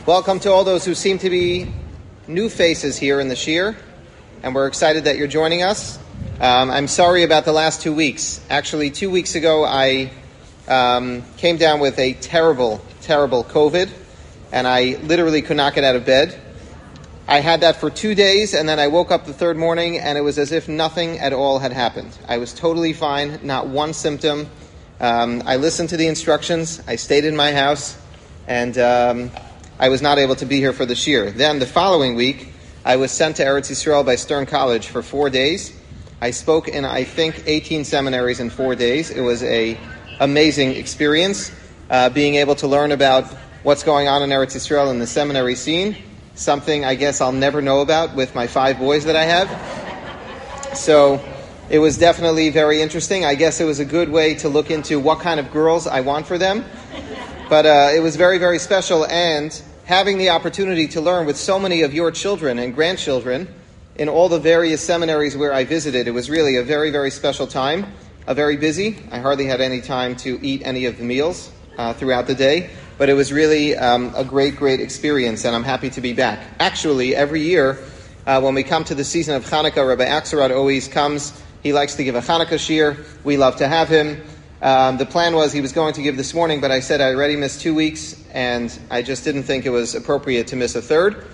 Welcome to all those who seem to be new faces here in the Shir, and we're excited that you're joining us. I'm sorry about the last 2 weeks. Actually, 2 weeks ago, I came down with a terrible COVID, and I literally could not get out of bed. I had that for 2 days, and then I woke up the third morning, and it was as if nothing at all had happened. I was totally fine, not one symptom. I listened to the instructions. I stayed in my house, and I was not able to be here for the Shir. Then the following week, I was sent to Eretz Yisrael by Stern College for 4 days. I spoke in, I think, 18 seminaries in 4 days. It was an amazing experience, being able to learn about what's going on in Eretz Yisrael in the seminary scene, something I guess I'll never know about with my 5 boys that I have. So it was definitely very interesting. I guess it was a good way to look into what kind of girls I want for them. But it was very, very special, and having the opportunity to learn with so many of your children and grandchildren in all the various seminaries where I visited, it was really a very, very special time, very busy. I hardly had any time to eat any of the meals throughout the day, but it was really a great, great experience, and I'm happy to be back. Actually, every year when we come to the season of Hanukkah, Rabbi Axelrod always comes. He likes to give a Hanukkah shir. We love to have him. The plan was he was going to give this morning, but I said I already missed 2 weeks, and I just didn't think it was appropriate to miss a third.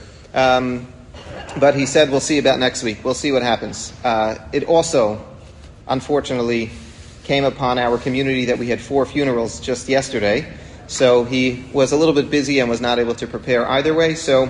But he said we'll see about next week. We'll see what happens. It also, unfortunately, came upon our community that we had 4 funerals just yesterday. So he was a little bit busy and was not able to prepare either way. So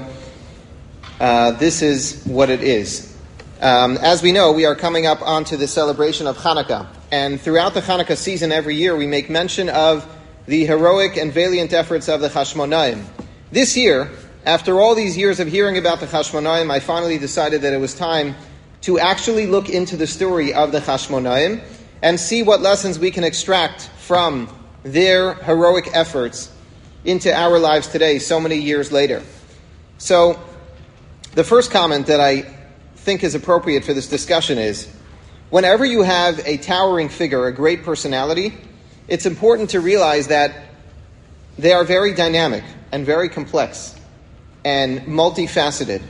this is what it is. As we know, we are coming up onto the celebration of Hanukkah. And throughout the Hanukkah season every year, we make mention of the heroic and valiant efforts of the Chashmonaim. This year, after all these years of hearing about the Chashmonaim, I finally decided that it was time to actually look into the story of the Chashmonaim and see what lessons we can extract from their heroic efforts into our lives today, so many years later. So, the first comment that I think is appropriate for this discussion is, whenever you have a towering figure, a great personality, it's important to realize that they are very dynamic and very complex and multifaceted.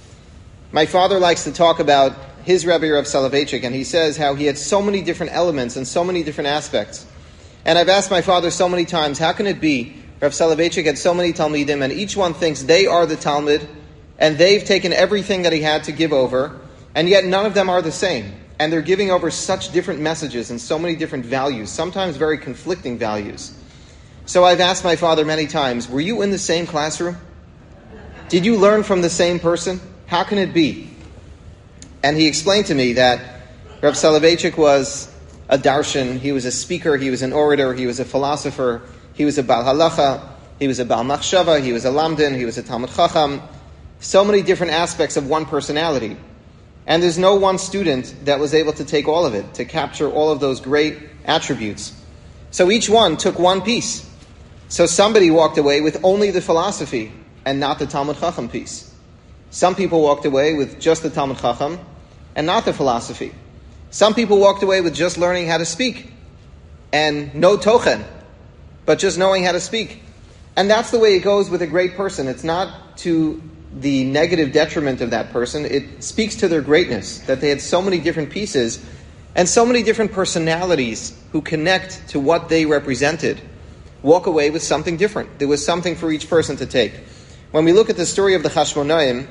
My father likes to talk about his Rebbe Rav Soloveitchik, and he says how he had so many different elements and so many different aspects. And I've asked my father so many times, how can it be Rav Soloveitchik had so many Talmidim, and each one thinks they are the Talmud, and they've taken everything that he had to give over, and yet none of them are the same. And they're giving over such different messages and so many different values, sometimes very conflicting values. So I've asked my father many times, were you in the same classroom? Did you learn from the same person? How can it be? And he explained to me that Rav Soloveitchik was a darshan, he was a speaker, he was an orator, he was a philosopher, he was a Baal Halacha, he was a Baal Machshava, he was a Lamdin, he was a Talmud Chacham. So many different aspects of one personality. And there's no one student that was able to take all of it, to capture all of those great attributes. So each one took one piece. So somebody walked away with only the philosophy and not the Talmud Chacham piece. Some people walked away with just the Talmud Chacham and not the philosophy. Some people walked away with just learning how to speak and no tochen, but just knowing how to speak. And that's the way it goes with a great person. It's not to the negative detriment of that person. It speaks to their greatness, that they had so many different pieces and so many different personalities who connect to what they represented, walk away with something different. There was something for each person to take. When we look at the story of the Chashmonaim,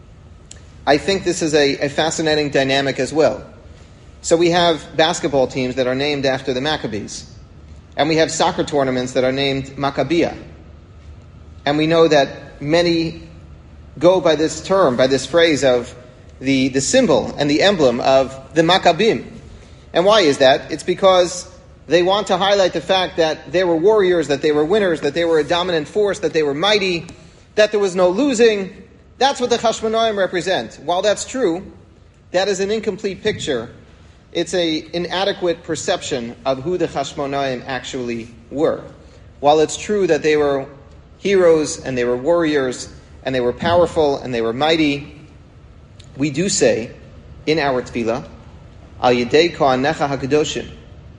I think this is a fascinating dynamic as well. So we have basketball teams that are named after the Maccabees, and we have soccer tournaments that are named Maccabia. And we know that many go by this term, by this phrase of the symbol and the emblem of the Maccabim. And why is that? It's because they want to highlight the fact that they were warriors, that they were winners, that they were a dominant force, that they were mighty, that there was no losing. That's what the Chashmonaim represent. While that's true, that is an incomplete picture. It's an inadequate perception of who the Chashmonaim actually were. While it's true that they were heroes and they were warriors and they were powerful and they were mighty, we do say in our tefillah, Al Yedei Kohanecha HaKadoshim,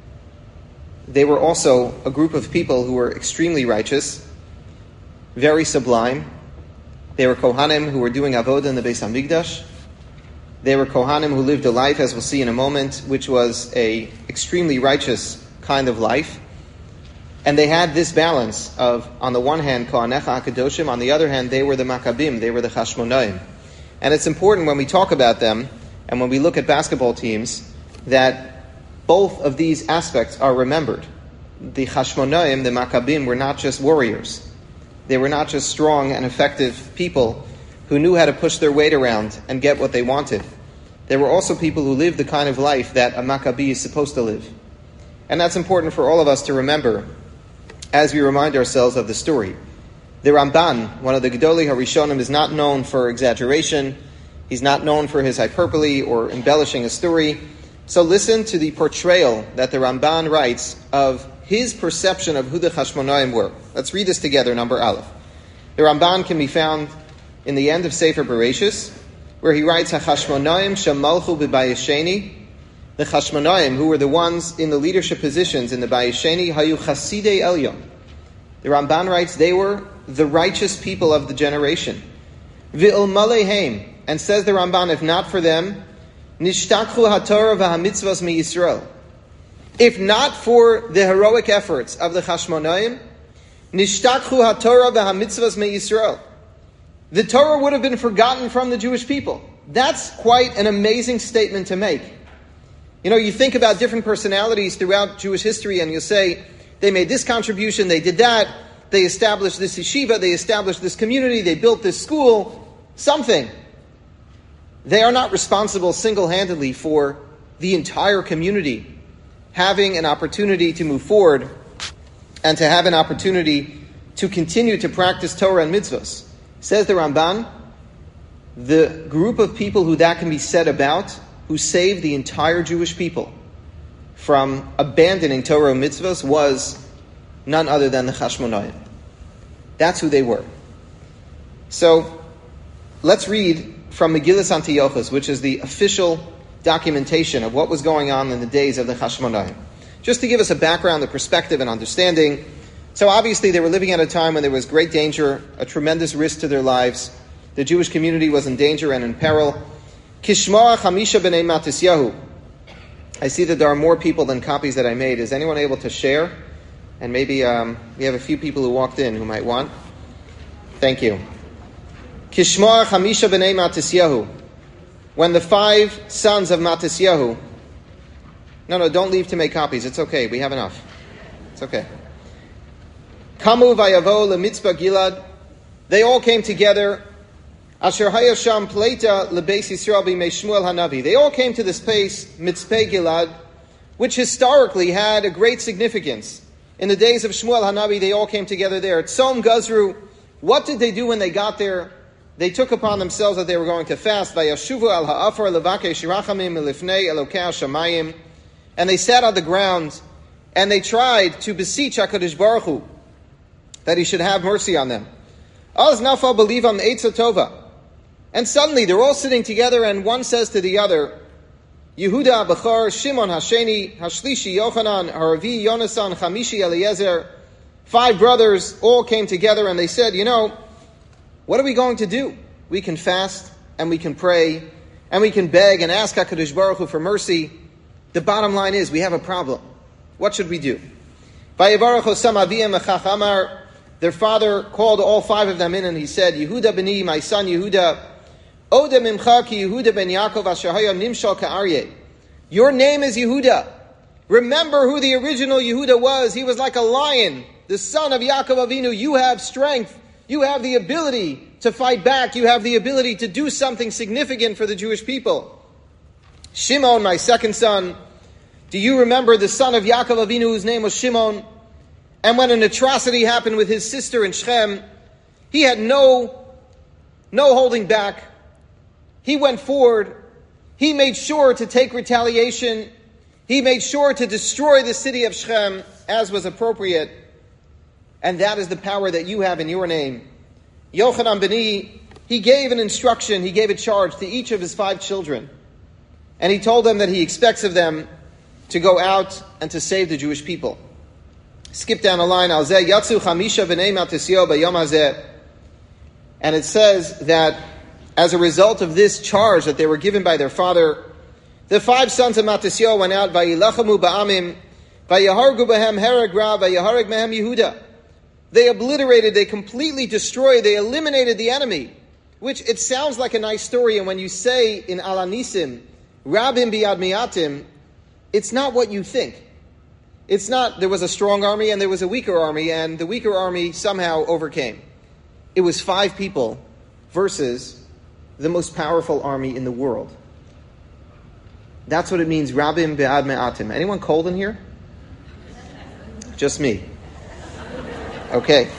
they were also a group of people who were extremely righteous, very sublime, They were Kohanim who were doing avodah in the Beis Hamikdash. They were Kohanim who lived a life, as we'll see in a moment, which was a extremely righteous kind of life. And they had this balance of, on the one hand, Kohanecha HaKadoshim, on the other hand, they were the Maccabim, they were the Chashmonaim. And it's important when we talk about them, and when we look at basketball teams, that both of these aspects are remembered. The Chashmonaim, the Maccabim, were not just warriors. They were not just strong and effective people who knew how to push their weight around and get what they wanted. They were also people who lived the kind of life that a Maccabi is supposed to live. And that's important for all of us to remember as we remind ourselves of the story. The Ramban, one of the Gedolei HaRishonim, is not known for exaggeration. He's not known for his hyperbole or embellishing a story. So listen to the portrayal that the Ramban writes of his perception of who the Chashmonaim were. Let's read this together, number Aleph. The Ramban can be found in the end of Sefer Bereshis, where he writes, HaChashmonaim shemalchu b'bayesheni. The Chashmonaim, who were the ones in the leadership positions in the Bayesheni, hayu chasidei elyon. The Ramban writes, they were the righteous people of the generation. V'ilmalehem, and says the Ramban, if not for them, nishtakchu haTorah v'hamitzvos miYisrael. If not for the heroic efforts of the Chashmonaim, nishtakchu haTorah v'hamitzvos miYisrael. The Torah would have been forgotten from the Jewish people. That's quite an amazing statement to make. You know, you think about different personalities throughout Jewish history and you'll say, they made this contribution, they did that, they established this yeshiva, they established this community, they built this school, something. They are not responsible single-handedly for the entire community having an opportunity to move forward and to have an opportunity to continue to practice Torah and mitzvahs. Says the Ramban, the group of people who that can be said about, who saved the entire Jewish people from abandoning Torah and mitzvahs, was none other than the Chashmonaim. That's who they were. So, let's read from Megillas Antiochus, which is the official documentation of what was going on in the days of the Chashmonaim. Just to give us a background, a perspective, and understanding. So obviously they were living at a time when there was great danger, a tremendous risk to their lives. The Jewish community was in danger and in peril. Kishma Chamisha b'nei Matisyahu. I see that there are more people than copies that I made. Is anyone able to share? And maybe we have a few people who walked in who might want. Thank you. Kishma Chamisha b'nei Matisyahu. When the 5 sons of Matisyahu... No, don't leave to make copies. It's okay. We have enough. It's okay. Kamu vayavo lemitzvah Gilad. They all came together. Asher hayasham pleita lebeis Yisrael b'mei Shmuel Hanavi. They all came to this place, Mitzpeh Gilad, which historically had a great significance. In the days of Shmuel Hanavi, they all came together there. Tzom Gazru. What did they do when they got there? They took upon themselves that they were going to fast. Vayashuvu al ha'afar levakei shirachamim milifnei Elokei Hashamayim. And they sat on the ground and they tried to beseech HaKadosh Baruch Hu that he should have mercy on them. Az nafal belivam eitza tova. And suddenly they're all sitting together and one says to the other, Yehuda Bechar, Shimon Hasheni, Hashlishi Yochanan, Haravi Yonasan, Chamishi Eliezer. 5 brothers all came together and they said, what are we going to do? We can fast and we can pray and we can beg and ask HaKadosh Baruch Hu for mercy. The bottom line is we have a problem. What should we do? Their father called all 5 of them in and he said, Yehuda b'ni, my son Yehuda, Oda mimcha ki Yehuda ben Yaakov asher haya nimshal ka'aryeh. Your name is Yehuda. Remember who the original Yehuda was. He was like a lion, the son of Yaakov Avinu. You have strength. You have the ability to fight back. You have the ability to do something significant for the Jewish people. Shimon, my second son, do you remember the son of Yaakov Avinu whose name was Shimon? And when an atrocity happened with his sister in Shechem, he had no holding back. He went forward. He made sure to take retaliation. He made sure to destroy the city of Shechem as was appropriate. And that is the power that you have in your name. Yochanan b'ni, he gave an instruction, he gave a charge to each of his 5 children. And he told them that he expects of them to go out and to save the Jewish people. Skip down the line. Al zeh yatsu chamisha b'nei Matisyahu b'yom hazeh. And it says that as a result of this charge that they were given by their father, the 5 sons of Matisyahu went out, Vayilachamu ba'amim, Vayahargu bahem hereg rav, Vayahareg mehem Yehuda. They obliterated, they completely destroyed, they eliminated the enemy. Which it sounds like a nice story, and when you say in Al Anisim, Rabim biyad miatim, it's not what you think. It's not, there was a strong army and there was a weaker army, and the weaker army somehow overcame. It was 5 people versus the most powerful army in the world. That's what it means, Rabim biyad miatim. Anyone cold in here? Just me. Okay.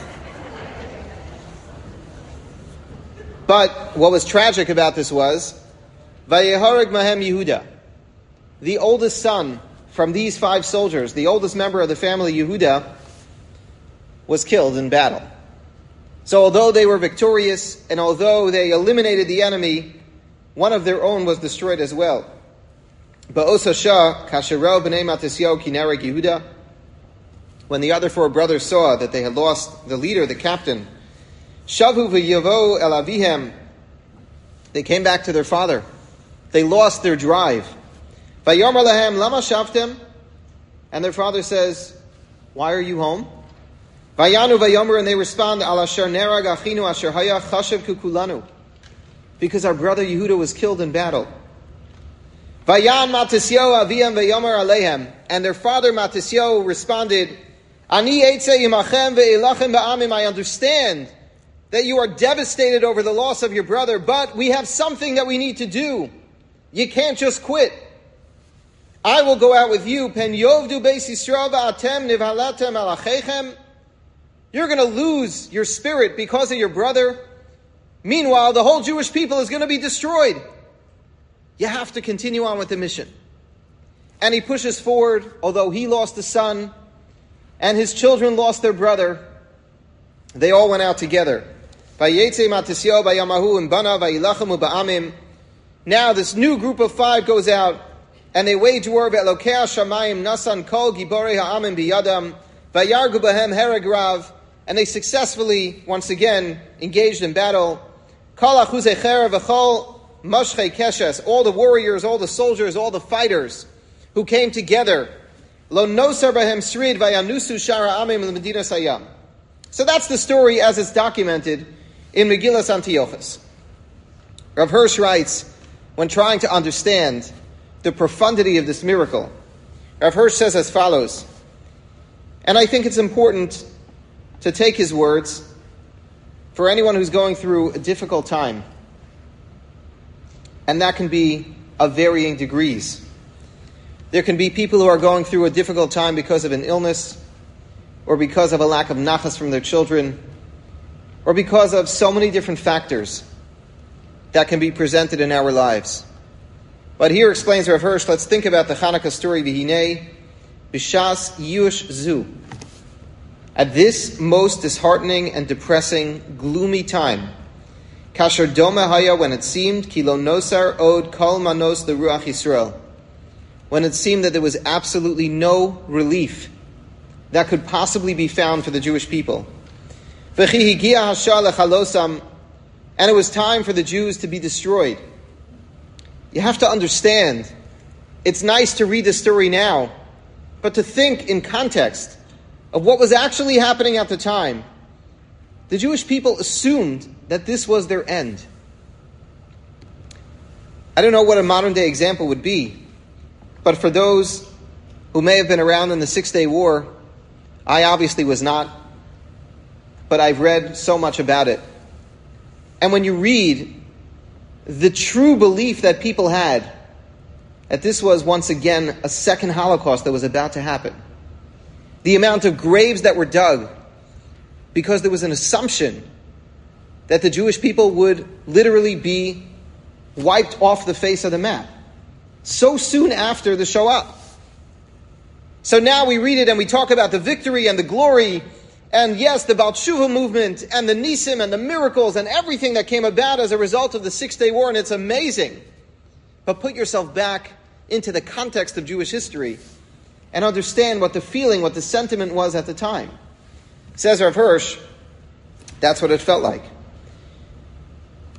But what was tragic about this was, Vayehareg Mahem Yehuda, the oldest son from these 5 soldiers, the oldest member of the family Yehuda, was killed in battle. So although they were victorious, and although they eliminated the enemy, one of their own was destroyed as well. Ba'os Hashah, Kashero b'nei Matisyahu kinereg Yehuda, when the other 4 brothers saw that they had lost the leader, the captain, Shavu v'yavo el avihem, they came back to their father. They lost their drive. Vayomar lahem lama shavtem, and their father says, why are you home? Vayanu vayomer, and they respond, Al asher nerag achinu asher haya chashav kukulanu, because our brother Yehuda was killed in battle. Vayan Matisyahu avihem vayomer alehem, and their father Matisyahu responded, Ani eitze imachem ve'ilachem ba'amim, I understand that you are devastated over the loss of your brother, but we have something that we need to do. You can't just quit. I will go out with you. Pen yovdu beis Yisrael va'atem nivhalatem al achechem. You're going to lose your spirit because of your brother. Meanwhile, the whole Jewish people is going to be destroyed. You have to continue on with the mission. And he pushes forward, although he lost a son, and his children lost their brother. They all went out together. Now this new group of 5 goes out, and they wage war ve'elokei hashamayim nasan kol giborei ha'amim biyadam vayargu bahem hereg rav, and they successfully once again engaged in battle. Kol achuzei cherev v'chol mashchei keshes, all the warriors, all the soldiers, all the fighters who came together. Lo nosar bahem srid vayanusu shara amim l'medina sayam. So that's the story as it's documented in Megillas Antiochus. Rav Hirsch writes, when trying to understand the profundity of this miracle, Rav Hirsch says as follows, and I think it's important to take his words for anyone who's going through a difficult time, and that can be of varying degrees. There can be people who are going through a difficult time because of an illness, or because of a lack of nachas from their children, or because of so many different factors that can be presented in our lives. But here explains Rav Hirsch, let's think about the Hanukkah story, V'hinei, B'shas Yush Zu. At this most disheartening and depressing, gloomy time, Kasher Doma Haya, when it seemed, Kilo Nosar Od Kol Manos the Ruach Yisrael, when it seemed that there was absolutely no relief that could possibly be found for the Jewish people. And it was time for the Jews to be destroyed. You have to understand, it's nice to read the story now, but to think in context of what was actually happening at the time. The Jewish people assumed that this was their end. I don't know what a modern day example would be, but for those who may have been around in the 6-Day War, I obviously was not, but I've read so much about it. And when you read the true belief that people had, that this was once again a second Holocaust that was about to happen, the amount of graves that were dug, because there was an assumption that the Jewish people would literally be wiped off the face of the map so soon after the Shoah. So now we read it and we talk about the victory and the glory, and yes, the Baal Tshuva movement and the Nisim and the miracles and everything that came about as a result of the 6-Day War, and it's amazing. But put yourself back into the context of Jewish history and understand what the feeling, what the sentiment was at the time. Says Rav Hirsch, that's what it felt like.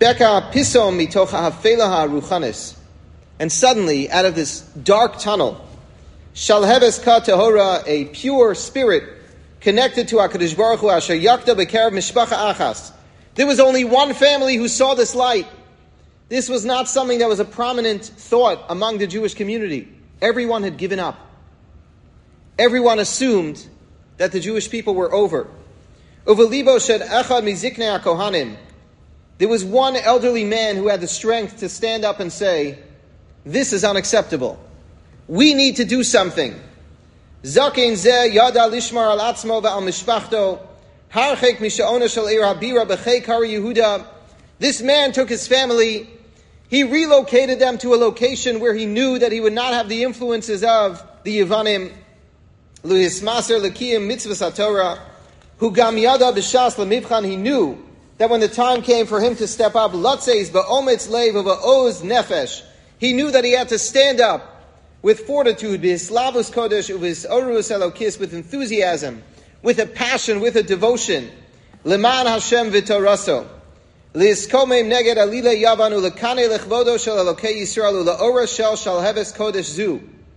Beka pisom mitocha hafelaha ruchanis. And suddenly, out of this dark tunnel, Shalheves ka tehora, a pure spirit connected to HaKadosh Baruch Hu, asher yakta b'kerev mishpacha achas. There was only one family who saw this light. This was not something that was a prominent thought among the Jewish community. Everyone had given up. Everyone assumed that the Jewish people were over. Uvelibo shed echad miziknei hakohanim. There was one elderly man who had the strength to stand up and say, "This is unacceptable. We need to do something." Zaken zeh yada lishmar al atzmo ve'al mishpachto harchek mishaona shel ir habira b'chei kar Yehuda. This man took his family. He relocated them to a location where he knew that he would not have the influences of the Yevanim. Luhismaser lekiyim mitzvahs haTorah. Hu gam yada b'shas lemivchan. He knew that when the time came for him to step up, latzeis ba'ometz leiv va'oz nefesh. He knew that he had to stand up with fortitude, b'hislavus kodesh, b'hisorus elokis, with enthusiasm, with a passion, with a devotion. Leman Hashem v'toraso. Li'iskomem neged alile yavanu lekane lechvodo shel elokei Yisrael u'la'ora shel shalheves kodesh zu.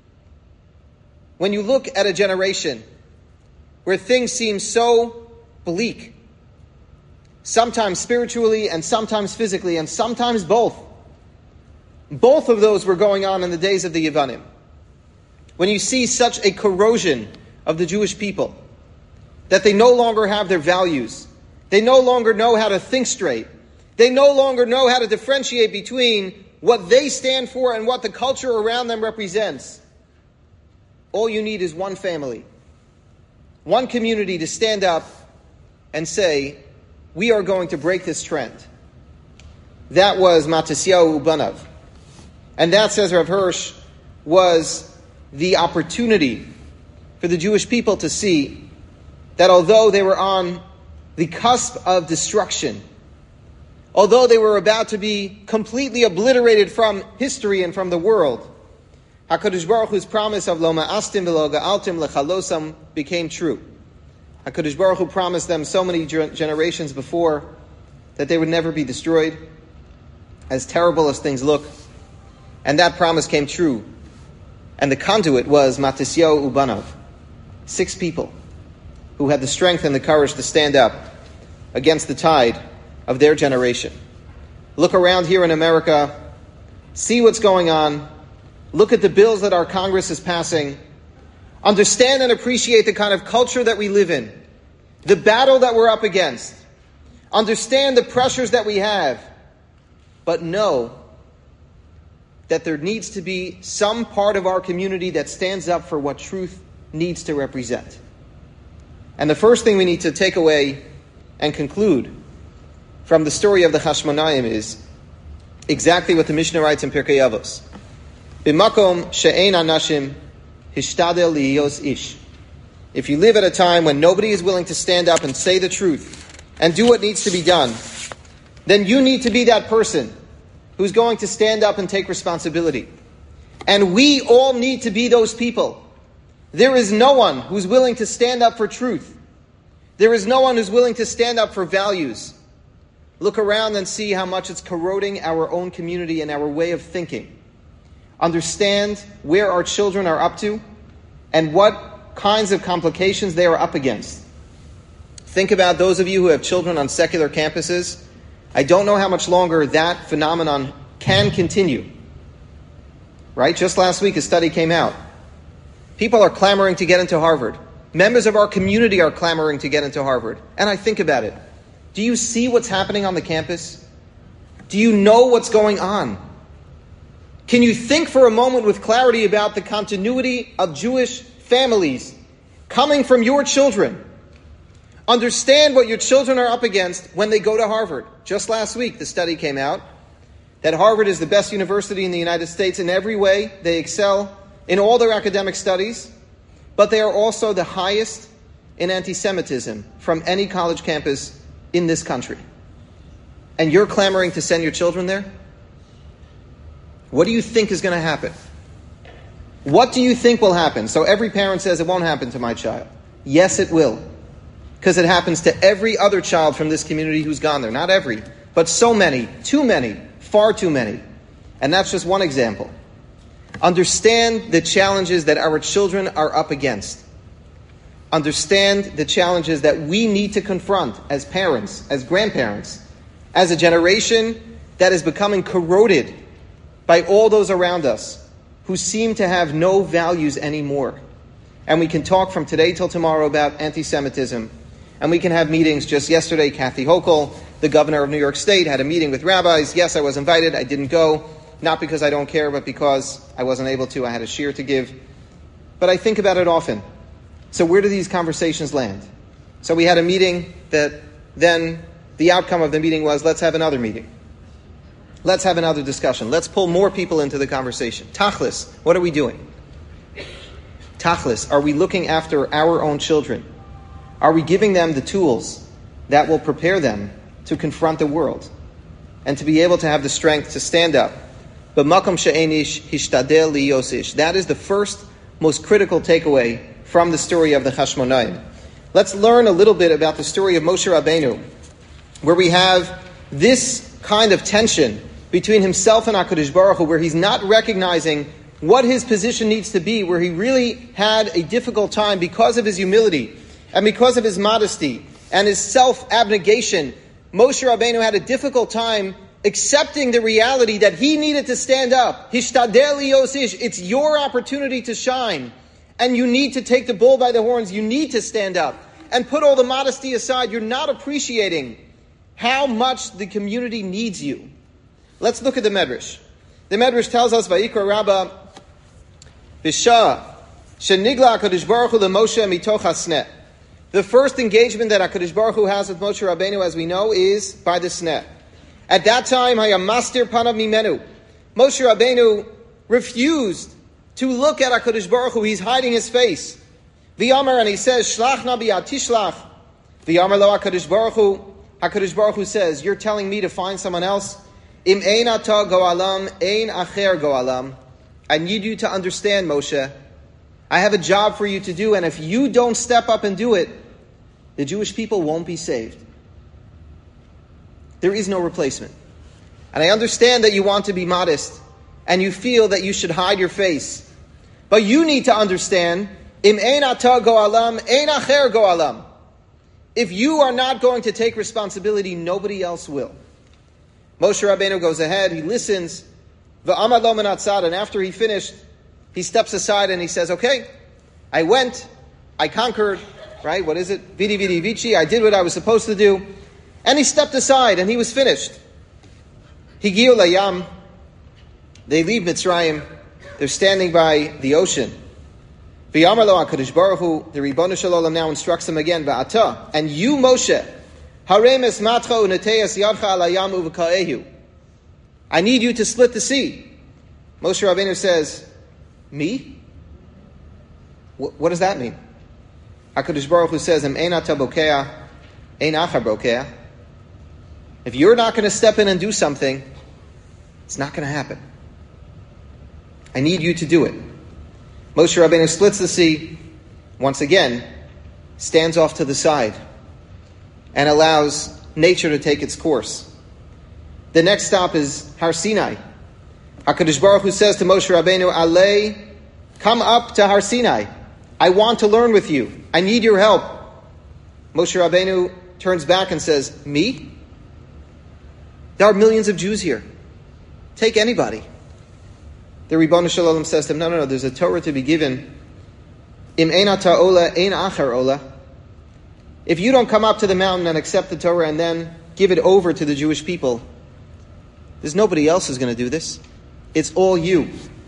When you look at a generation where things seem so bleak, sometimes spiritually and sometimes physically and sometimes both. Both of those were going on in the days of the Yevanim. When you see such a corrosion of the Jewish people, that they no longer have their values, they no longer know how to think straight, they no longer know how to differentiate between what they stand for and what the culture around them represents, all you need is one family, one community to stand up and say, we are going to break this trend. That was Matisyahu Ubanav. And that, says Rav Hirsch, was the opportunity for the Jewish people to see that although they were on the cusp of destruction, although they were about to be completely obliterated from history and from the world, HaKadosh Baruch Hu's promise of Lo ma'astim v'lo ga'altim lechalosam became true. HaKadosh Baruch Hu promised them so many generations before that they would never be destroyed, as terrible as things look. And that promise came true. And the conduit was Matisyahu Ubanav. 6 people who had the strength and the courage to stand up against the tide of their generation. Look around here in America, see what's going on, look at the bills that our Congress is passing, understand and appreciate the kind of culture that we live in, the battle that we're up against, understand the pressures that we have, but know that there needs to be some part of our community that stands up for what truth needs to represent. And the first thing we need to take away and conclude from the story of the Hashmonayim is exactly what the Mishnah writes in Pirkei Avos. B'makom she'ein anashim hishtadel liyos ish. If you live at a time when nobody is willing to stand up and say the truth and do what needs to be done, then you need to be that person who's going to stand up and take responsibility. And we all need to be those people. There is no one who's willing to stand up for truth. There is no one who's willing to stand up for values. Look around and see how much it's corroding our own community and our way of thinking. Understand where our children are up to and what kinds of complications they are up against. Think about those of you who have children on secular campuses. I don't know how much longer that phenomenon can continue. Right? Just last week, a study came out. People are clamoring to get into Harvard. Members of our community are clamoring to get into Harvard. And I think about it. Do you see what's happening on the campus? Do you know what's going on? Can you think for a moment with clarity about the continuity of Jewish families coming from your children? Understand what your children are up against when they go to Harvard. Just last week, the study came out that Harvard is the best university in the United States in every way. They excel in all their academic studies, but they are also the highest in anti-Semitism from any college campus in this country. And you're clamoring to send your children there? What do you think is going to happen? What do you think will happen? So every parent says it won't happen to my child. Yes, it will. Because it happens to every other child from this community who's gone there. Not every, But so many, too many, far too many. And that's just one example. Understand the challenges that our children are up against. Understand the challenges that we need to confront as parents, as grandparents, as a generation that is becoming corroded by all those around us who seem to have no values anymore. And we can talk from today till tomorrow about anti-Semitism. And we can have meetings. Just yesterday, Kathy Hochul, the governor of New York State, had a meeting with rabbis. Yes, I was invited. I didn't go. Not because I don't care, but because I wasn't able to. I had a shiur to give. But I think about it often. So where do these conversations land? So we had a meeting that then the outcome of the meeting was, let's have another meeting. Let's have another discussion. Let's pull more people into the conversation. Tachlis, what are we doing? Tachlis, are we looking after our own children? Are we giving them the tools that will prepare them to confront the world and to be able to have the strength to stand up? B'makom she'enish hishtadel liyosish. That is the first, most critical takeaway from the story of the Chashmonaim. Let's learn a little bit about the story of Moshe Rabbeinu, where we have this kind of tension between himself and HaKadosh Baruch Hu, where he's not recognizing what his position needs to be, where he really had a difficult time because of his humility and because of his modesty and his self-abnegation. Moshe Rabbeinu had a difficult time accepting the reality that he needed to stand up. Hishtadel liyosish. It's your opportunity to shine. And you need to take the bull by the horns. You need to stand up and put all the modesty aside. You're not appreciating how much the community needs you. Let's look at the Medrash. The Medrash tells us, Vayikra Rabbah, Bisha, Shenigla HaKadosh Baruch Hu LeMoshe Mitoch HaSneh. The first engagement that HaKadosh Baruch Hu has with Moshe Rabbeinu, as we know, is by the Sneh. At that time, Hayam Mastir Panav Mimenu. Moshe Rabbeinu refused to look at HaKadosh Baruch Hu. He's hiding his face. V'yamar, and he says, Shlach nabi atishlach. V'yamar lo HaKadosh Baruch Hu. HaKadosh Baruch Hu says, you're telling me to find someone else? Im ein ata go'alam, ein acher go'alam. I need you to understand, Moshe. I have a job for you to do, and if you don't step up and do it, the Jewish people won't be saved. There is no replacement. And I understand that you want to be modest, and you feel that you should hide your face. But you need to understand, Im ein ata go'alam, ein acher go'alam. If you are not going to take responsibility, nobody else will. Moshe Rabbeinu goes ahead, he listens, V'amad lo min hatzad, and after he finished, he steps aside and he says, okay, I went, I conquered, right? What is it? Vidi vidi vici, I did what I was supposed to do. And he stepped aside and he was finished. Higiu layam, they leave Mitzrayim, they're standing by the ocean. V'yamar lo HaKadosh Baruch Hu, the Ribono Shel Olam now instructs them again, V'ata, and you, Moshe, harem esmatcha u'neteyas yadcha al hayam uv'ka'ehu. I need you to split the sea. Moshe Rabbeinu says, me? What does that mean? HaKadosh Baruch Hu says, Em ein ata bokeah, ein achar bokeah. If you're not going to step in and do something, it's not going to happen. I need you to do it. Moshe Rabbeinu splits the sea, once again, stands off to the side, and allows nature to take its course. The next stop is Har Sinai. HaKadosh Baruch Hu says to Moshe Rabbeinu, Alei, come up to Har Sinai. I want to learn with you. I need your help. Moshe Rabbeinu turns back and says, me? There are millions of Jews here. Take anybody. The Ribono Shel Olam says to him, no, there's a Torah to be given. Im ein ata ola, ein achar ola. If you don't come up to the mountain and accept the Torah and then give it over to the Jewish people, there's nobody else who's going to do this. It's all you.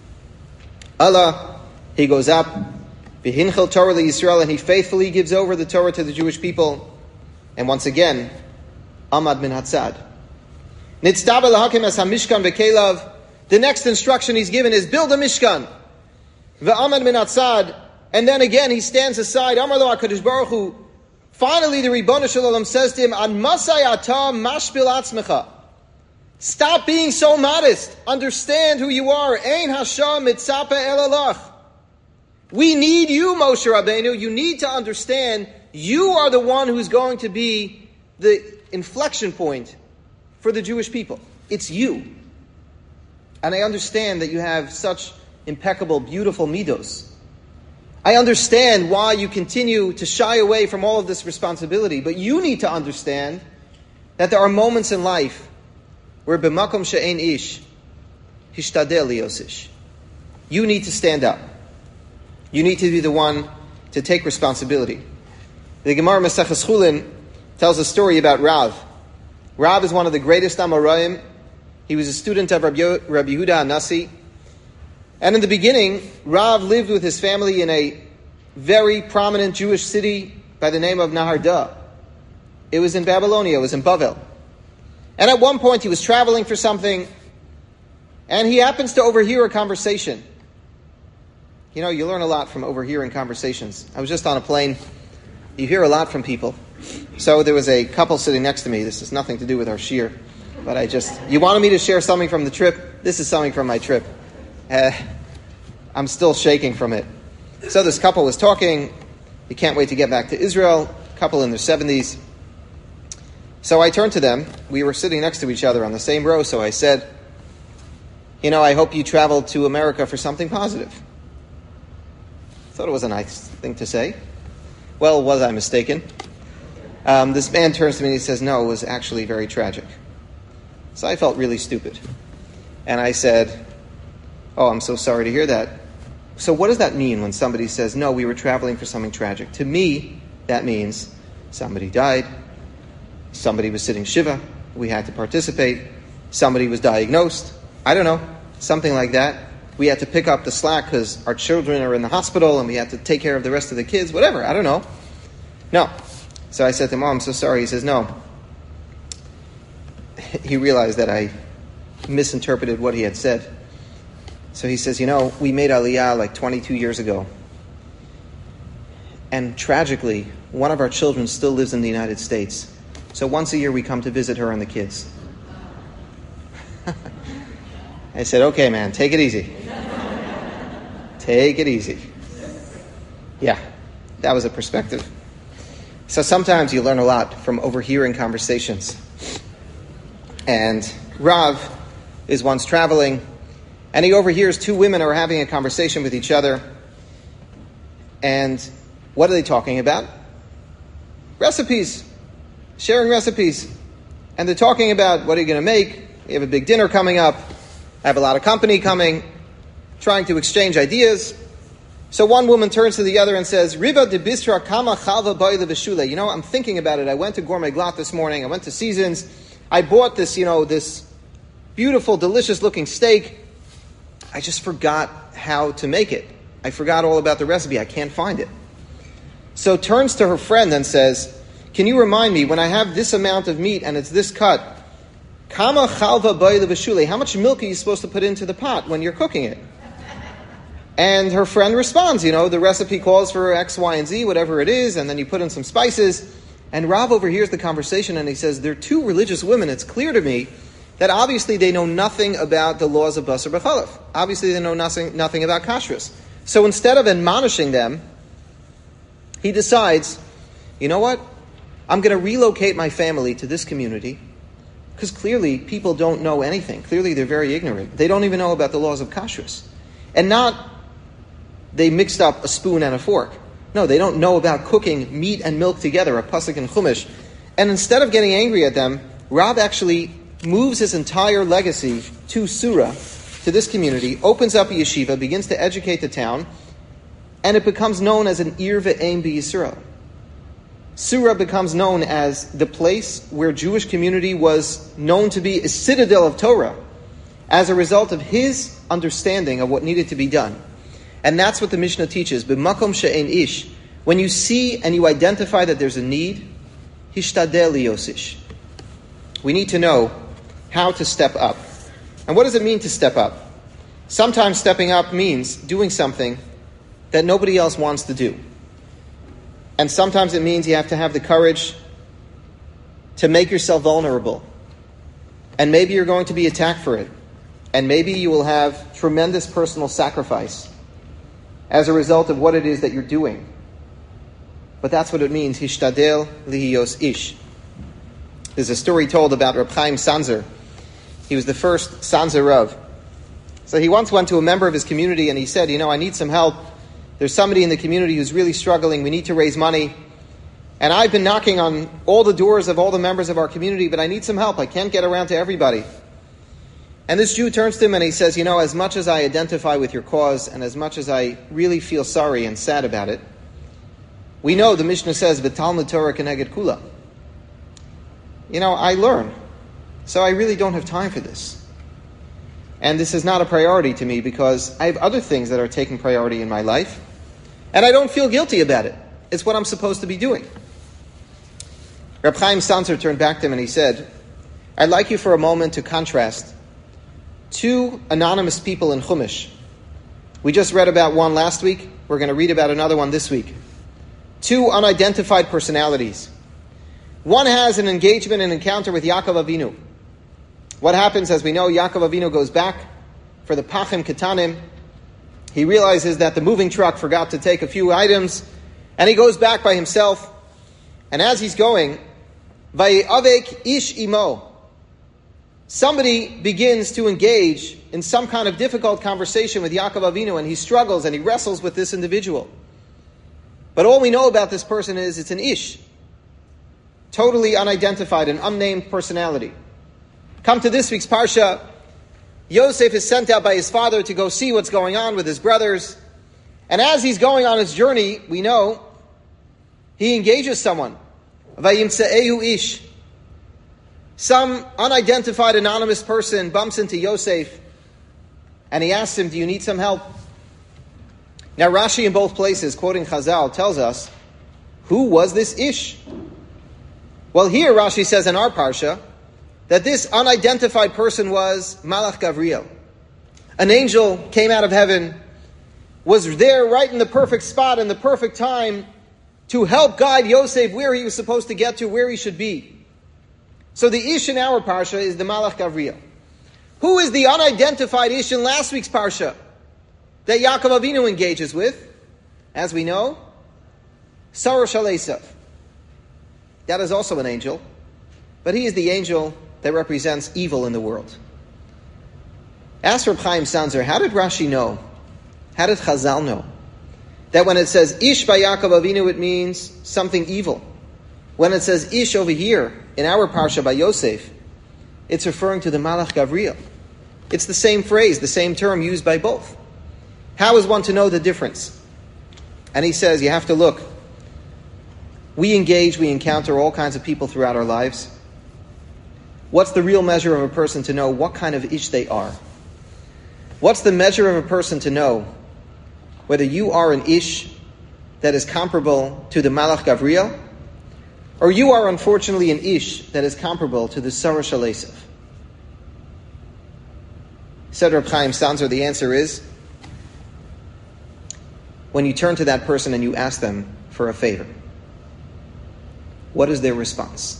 Allah, he goes up, v'hinchel Torah liYisrael, and he faithfully gives over the Torah to the Jewish people. And once again, Amad min Hatzad. Nitztaba lahakim es hamishkan v'kelav. The next instruction he's given is build a mishkan. V'amad min Hatzad. And then again he stands aside. Amar lo HaKadosh Baruch Hu. Finally the Ribono Shel Olam says to him, An masay ata mashpil atzmecha. Stop being so modest. Understand who you are. Ein Hashem mitzapa el alach. We need you, Moshe Rabbeinu. You need to understand you are the one who's going to be the inflection point for the Jewish people. It's you. And I understand that you have such impeccable, beautiful midos. I understand why you continue to shy away from all of this responsibility, but you need to understand that there are moments in life where b'makom she'ein ish, hishtadel lios ish. You need to stand up. You need to be the one to take responsibility. The Gemara Maseches Chulin tells a story about Rav. Rav is one of the greatest Amoraim. He was a student of Rabbi Yehuda HaNasi. And in the beginning, Rav lived with his family in a very prominent Jewish city by the name of Naharda. It was in Babylonia, it was in Bavel. And at one point he was traveling for something, and he happens to overhear a conversation. You know, you learn a lot from overhearing conversations. I was just on a plane. You hear a lot from people. So there was a couple sitting next to me. This has nothing to do with our shir. But you wanted me to share something from the trip? This is something from my trip. I'm still shaking from it. So this couple was talking. They can't wait to get back to Israel. Couple in their 70s. So I turned to them. We were sitting next to each other on the same row. So I said, I hope you traveled to America for something positive. Thought it was a nice thing to say. Well, was I mistaken? This man turns to me and he says, no, it was actually very tragic. So I felt really stupid. And I said, oh, I'm so sorry to hear that. So what does that mean when somebody says, no, we were traveling for something tragic? To me, that means somebody died, somebody was sitting Shiva, we had to participate, somebody was diagnosed, I don't know, something like that. We had to pick up the slack because our children are in the hospital and we had to take care of the rest of the kids, whatever, I don't know. No. So I said to him, oh, I'm so sorry. He says, no. He realized that I misinterpreted what he had said. So he says, we made Aliyah like 22 years ago. And tragically, one of our children still lives in the United States. So once a year we come to visit her and the kids. I said, okay, man, take it easy. Take it easy. Yeah, that was a perspective. So sometimes you learn a lot from overhearing conversations. And Rav is once traveling, and he overhears two women who are having a conversation with each other. And what are they talking about? Recipes. Sharing recipes. And they're talking about, what are you going to make? We have a big dinner coming up. I have a lot of company coming. Trying to exchange ideas. So one woman turns to the other and says, Riva de Bistra Kama Chalva Bayla Veshule. I'm thinking about it. I went to Gourmet Glatt this morning. I went to Seasons. I bought this, this beautiful, delicious looking steak. I just forgot how to make it. I forgot all about the recipe. I can't find it. So turns to her friend and says, can you remind me, when I have this amount of meat and it's this cut, Kama Chalva Bayla Veshule, how much milk are you supposed to put into the pot when you're cooking it? And her friend responds, the recipe calls for X, Y, and Z, whatever it is, and then you put in some spices. And Rav overhears the conversation and he says, they're two religious women. It's clear to me that obviously they know nothing about the laws of Basar B'Chalaf. Obviously they know nothing about kashrus. So instead of admonishing them, he decides, you know what? I'm going to relocate my family to this community because clearly people don't know anything. Clearly they're very ignorant. They don't even know about the laws of kashrus. And not they mixed up a spoon and a fork. No, they don't know about cooking meat and milk together, a pasuk and chumash. And instead of getting angry at them, Rav actually moves his entire legacy to Surah, to this community, opens up a yeshiva, begins to educate the town, and it becomes known as an Ir ve'em b'Yisrael. Surah becomes known as the place where Jewish community was known to be a citadel of Torah as a result of his understanding of what needed to be done. And that's what the Mishnah teaches. B'makom she'ein ish. When you see and you identify that there's a need, hishtadel lios ish. We need to know how to step up. And what does it mean to step up? Sometimes stepping up means doing something that nobody else wants to do. And sometimes it means you have to have the courage to make yourself vulnerable. And maybe you're going to be attacked for it. And maybe you will have tremendous personal sacrifice as a result of what it is that you're doing. But that's what it means, hishtadel lihiyos ish. There's a story told about Reb Chaim Sanzer. He was the first Sanzer Rav. So he once went to a member of his community and he said, I need some help. There's somebody in the community who's really struggling. We need to raise money. And I've been knocking on all the doors of all the members of our community, but I need some help. I can't get around to everybody. And this Jew turns to him and he says, as much as I identify with your cause and as much as I really feel sorry and sad about it, we know the Mishnah says, V'talmud Torah keneged kula. I learn. So I really don't have time for this. And this is not a priority to me because I have other things that are taking priority in my life. And I don't feel guilty about it. It's what I'm supposed to be doing. Reb Chaim Sanzer turned back to him and he said, I'd like you for a moment to contrast two anonymous people in Chumash. We just read about one last week. We're going to read about another one this week. Two unidentified personalities. One has an engagement and encounter with Yaakov Avinu. What happens, as we know, Yaakov Avinu goes back for the Pachim Ketanim. He realizes that the moving truck forgot to take a few items, and he goes back by himself. And as he's going, Vayeavek ish imo. Somebody begins to engage in some kind of difficult conversation with Yaakov Avinu, and he struggles and he wrestles with this individual. But all we know about this person is it's an ish. Totally unidentified, an unnamed personality. Come to this week's Parsha. Yosef is sent out by his father to go see what's going on with his brothers. And as he's going on his journey, we know, he engages someone. Vayimtse'ehu ish. Some unidentified anonymous person bumps into Yosef and he asks him, do you need some help? Now Rashi in both places, quoting Chazal, tells us, who was this ish? Well, here Rashi says in our Parsha, that this unidentified person was Malach Gavriel. An angel came out of heaven, was there right in the perfect spot, in the perfect time, to help guide Yosef where he was supposed to get to, where he should be. So the Ish in our Parsha is the Malach Gavriel. Who is the unidentified Ish in last week's Parsha that Yaakov Avinu engages with? As we know, Sarah Shel Esav. That is also an angel, but he is the angel that represents evil in the world. Ask Reb Chaim Sanzer, how did Rashi know? How did Chazal know? That when it says Ish by Yaakov Avinu, it means something evil. When it says Ish over here, in our Parsha by Yosef, it's referring to the Malach Gavriel. It's the same phrase, the same term used by both. How is one to know the difference? And he says, you have to look. We encounter all kinds of people throughout our lives. What's the real measure of a person to know what kind of ish they are? What's the measure of a person to know whether you are an ish that is comparable to the Malach Gavriel, or you are unfortunately an ish that is comparable to the Sarah Shel Esav? Said Reb Chaim Sanzer, the answer is when you turn to that person and you ask them for a favor. What is their response?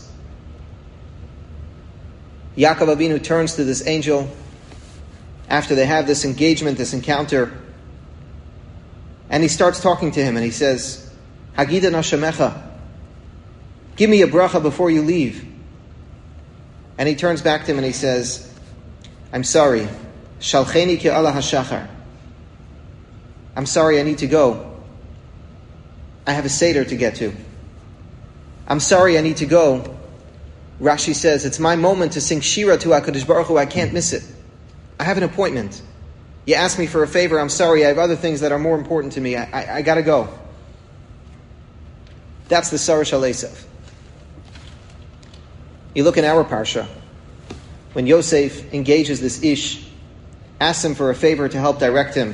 Yaakov Avinu turns to this angel after they have this engagement, this encounter, and he starts talking to him and he says, Hagida Nashemecha, give me a bracha before you leave. And he turns back to him and he says, I'm sorry, Shalcheni ki Allah hashachar. I'm sorry, I need to go. I have a Seder to get to. I'm sorry, I need to go. Rashi says, it's my moment to sing Shira to HaKadosh Baruch Hu. I can't miss it. I have an appointment. You asked me for a favor. I'm sorry. I have other things that are more important to me. I got to go. That's the Sarah Shel Esav. You look in our Parsha, when Yosef engages this Ish, asks him for a favor to help direct him.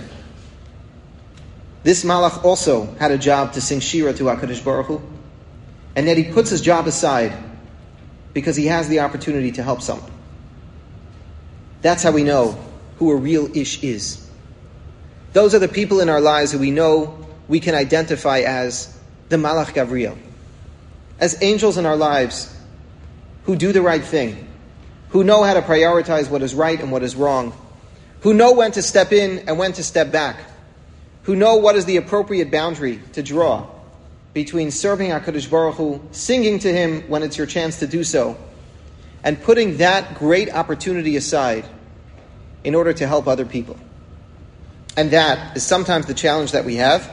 This Malach also had a job to sing Shira to HaKadosh Baruch Hu, and yet he puts his job aside because he has the opportunity to help someone. That's how we know who a real Ish is. Those are the people in our lives who we know we can identify as the Malach Gavriel, as angels in our lives who do the right thing, who know how to prioritize what is right and what is wrong, who know when to step in and when to step back, who know what is the appropriate boundary to draw between serving HaKadosh Baruch Hu, singing to Him when it's your chance to do so, and putting that great opportunity aside in order to help other people. And that is sometimes the challenge that we have.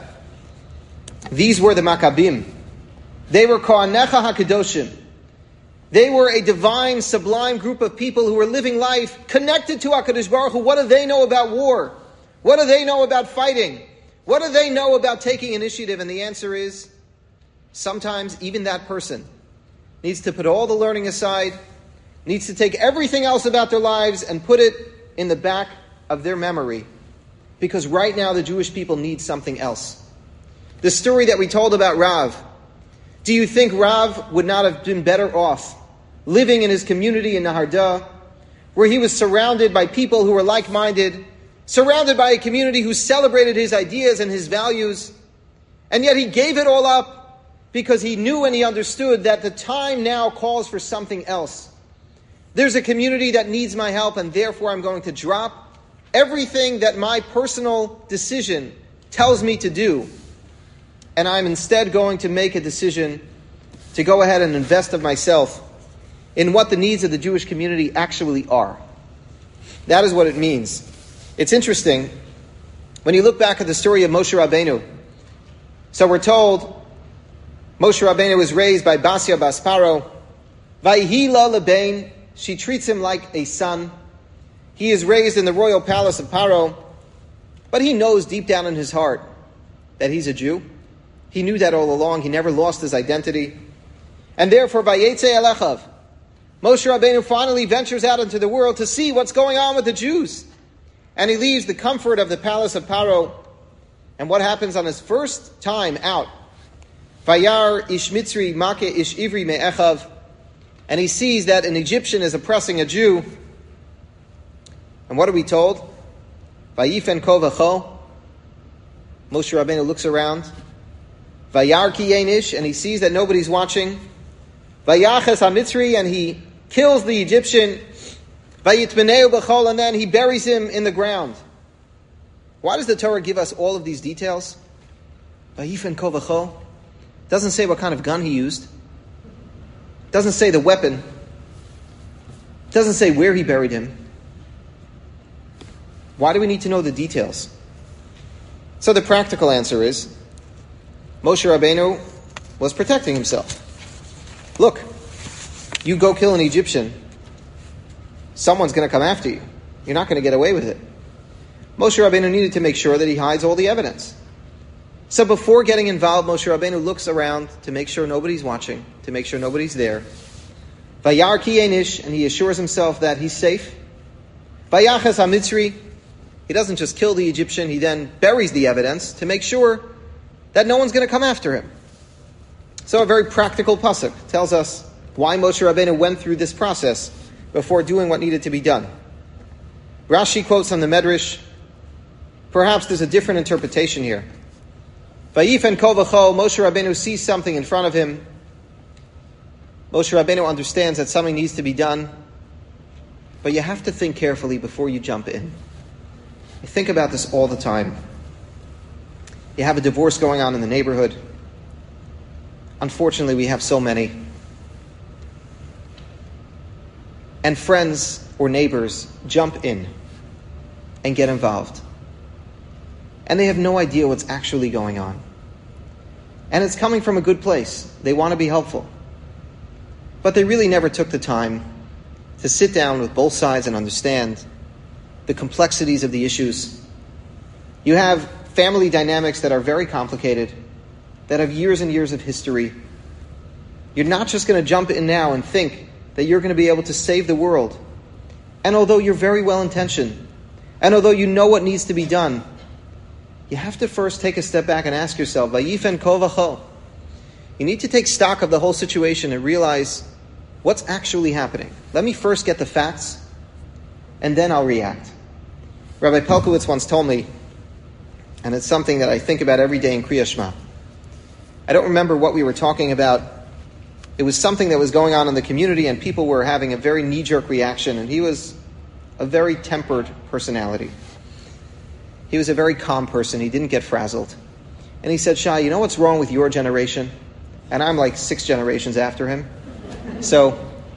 These were the Maccabim. They were Kohanecha HaKadoshim. They were a divine, sublime group of people who were living life connected to HaKadosh Baruch Hu. What do they know about war? What do they know about fighting? What do they know about taking initiative? And the answer is, sometimes even that person needs to put all the learning aside, needs to take everything else about their lives and put it in the back of their memory. Because right now the Jewish people need something else. The story that we told about Rav, do you think Rav would not have been better off living in his community in Naharda, where he was surrounded by people who were like-minded, surrounded by a community who celebrated his ideas and his values, and yet he gave it all up because he knew and he understood that the time now calls for something else. There's a community that needs my help, and therefore I'm going to drop everything that my personal decision tells me to do, and I'm instead going to make a decision to go ahead and invest of myself in what the needs of the Jewish community actually are. That is what it means. It's interesting, when you look back at the story of Moshe Rabbeinu, so we're told Moshe Rabbeinu was raised by Basya Bas Paro, Vayhi la lebein, she treats him like a son. He is raised in the royal palace of Paro, but he knows deep down in his heart that he's a Jew. He knew that all along. He never lost his identity. And therefore, Vayetze Elechav, Moshe Rabbeinu finally ventures out into the world to see what's going on with the Jews. And he leaves the comfort of the palace of Paro. And what happens on his first time out? Vayar ish Mitzri make ish Ivri me'echav. And he sees that an Egyptian is oppressing a Jew. And what are we told? Vayifen ko v'cho. Moshe Rabbeinu looks around. Vayar ki ein ish, and he sees that nobody's watching. Vayaches ha-Mitzri, and he kills the Egyptian. Vayitmeneu b'chol, and then he buries him in the ground. Why does the Torah give us all of these details? Vayifen ko v'cho. Doesn't say what kind of gun he used. Doesn't say the weapon. Doesn't say where he buried him. Why do we need to know the details? So the practical answer is, Moshe Rabbeinu was protecting himself. Look, you go kill an Egyptian, someone's going to come after you. You're not going to get away with it. Moshe Rabbeinu needed to make sure that he hides all the evidence. So before getting involved, Moshe Rabbeinu looks around to make sure nobody's watching, to make sure nobody's there. Vayar ki ein ish, and he assures himself that he's safe. Vayaches ha-Mitzri, he doesn't just kill the Egyptian, he then buries the evidence to make sure that no one's going to come after him. So a very practical pasuk tells us why Moshe Rabbeinu went through this process before doing what needed to be done. Rashi quotes from the Medrash. Perhaps there's a different interpretation here. Vayifen kol v'chol, Moshe Rabbeinu sees something in front of him. Moshe Rabbeinu understands that something needs to be done. But you have to think carefully before you jump in. You think about this all the time. You have a divorce going on in the neighborhood. Unfortunately, we have so many. And friends or neighbors jump in and get involved. And they have no idea what's actually going on. And it's coming from a good place. They want to be helpful. But they really never took the time to sit down with both sides and understand the complexities of the issues. You have family dynamics that are very complicated, that have years and years of history. You're not just going to jump in now and think that you're going to be able to save the world. And although you're very well-intentioned, and although you know what needs to be done, you have to first take a step back and ask yourself, Vayifen kol v'chol. You need to take stock of the whole situation and realize what's actually happening. Let me first get the facts, and then I'll react. Rabbi Pelkowitz once told me, and it's something that I think about every day in Kriya Shema. I don't remember what we were talking about. It was something that was going on in the community, and people were having a very knee-jerk reaction, and he was a very tempered personality. He was a very calm person. He didn't get frazzled. And he said, Shai, you know what's wrong with your generation? And I'm like 6 generations after him. So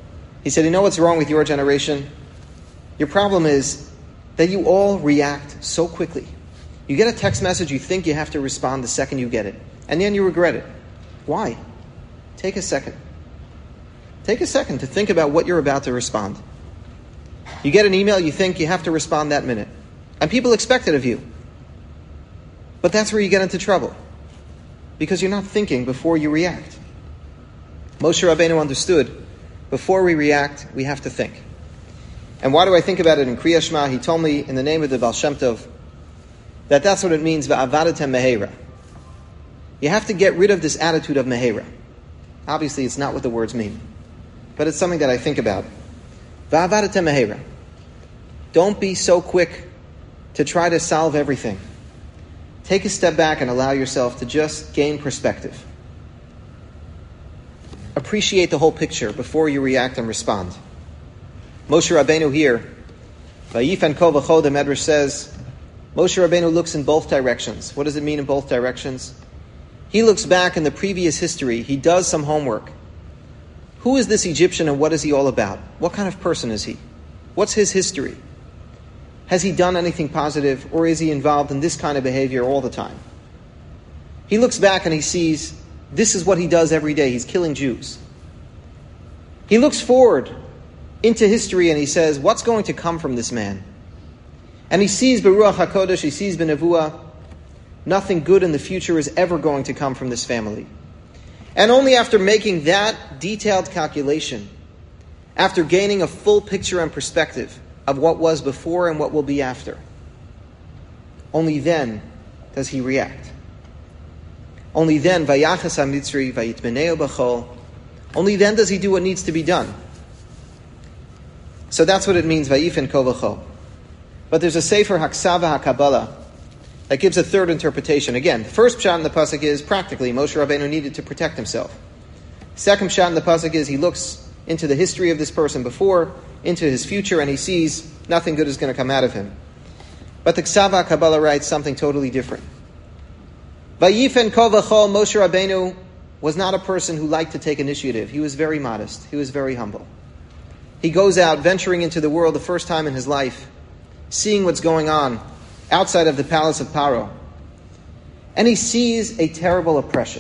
He said, you know what's wrong with your generation? Your problem is that you all react so quickly. You get a text message, you think you have to respond the second you get it, and then you regret it. Why? Take a second. Take a second to think about what you're about to respond. You get an email, you think you have to respond that minute. And people expect it of you. But that's where you get into trouble. Because you're not thinking before you react. Moshe Rabbeinu understood, before we react, we have to think. And why do I think about it in Kriya Shema? He told me in the name of the Baal Shem Tov that that's what it means, va'avadatem meheira. You have to get rid of this attitude of meheira. Obviously, it's not what the words mean. But it's something that I think about. Va'avadatem meheira. Don't be so quick to try to solve everything. Take a step back and allow yourself to just gain perspective. Appreciate the whole picture before you react and respond. Moshe Rabbeinu here, Vayifan kol v'cho, the Medrash says, Moshe Rabbeinu looks in both directions. What does it mean in both directions? He looks back in the previous history. He does some homework. Who is this Egyptian and what is he all about? What kind of person is he? What's his history? Has he done anything positive, or is he involved in this kind of behavior all the time? He looks back and he sees this is what he does every day. He's killing Jews. He looks forward into history and he says, what's going to come from this man? And he sees Beruach HaKodesh, he sees Benevuah, nothing good in the future is ever going to come from this family. And only after making that detailed calculation, after gaining a full picture and perspective of what was before and what will be after, only then does he react. Only then, Vayachas HaMitzri, Vayitmeneo B'chol, only then does he do what needs to be done. So that's what it means, Vayifin kol v'chol. But there's a Sefer Haksava HaKabbalah that gives a third interpretation. Again, the first pshat in the pasuk is practically Moshe Rabbeinu needed to protect himself. Second pshat in the pasuk is he looks into the history of this person before, into his future, and he sees nothing good is going to come out of him. But the Ksava HaKabbalah writes something totally different. Vayifen kol v'chol, Moshe Rabbeinu was not a person who liked to take initiative. He was very modest. He was very humble. He goes out, venturing into the world the first time in his life, seeing what's going on outside of the palace of Paro. And he sees a terrible oppression.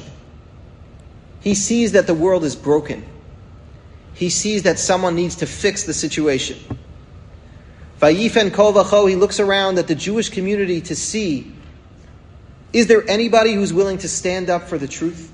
He sees that the world is broken. He sees that someone needs to fix the situation. Vayifen kol v'chol, he looks around at the Jewish community to see, is there anybody who's willing to stand up for the truth?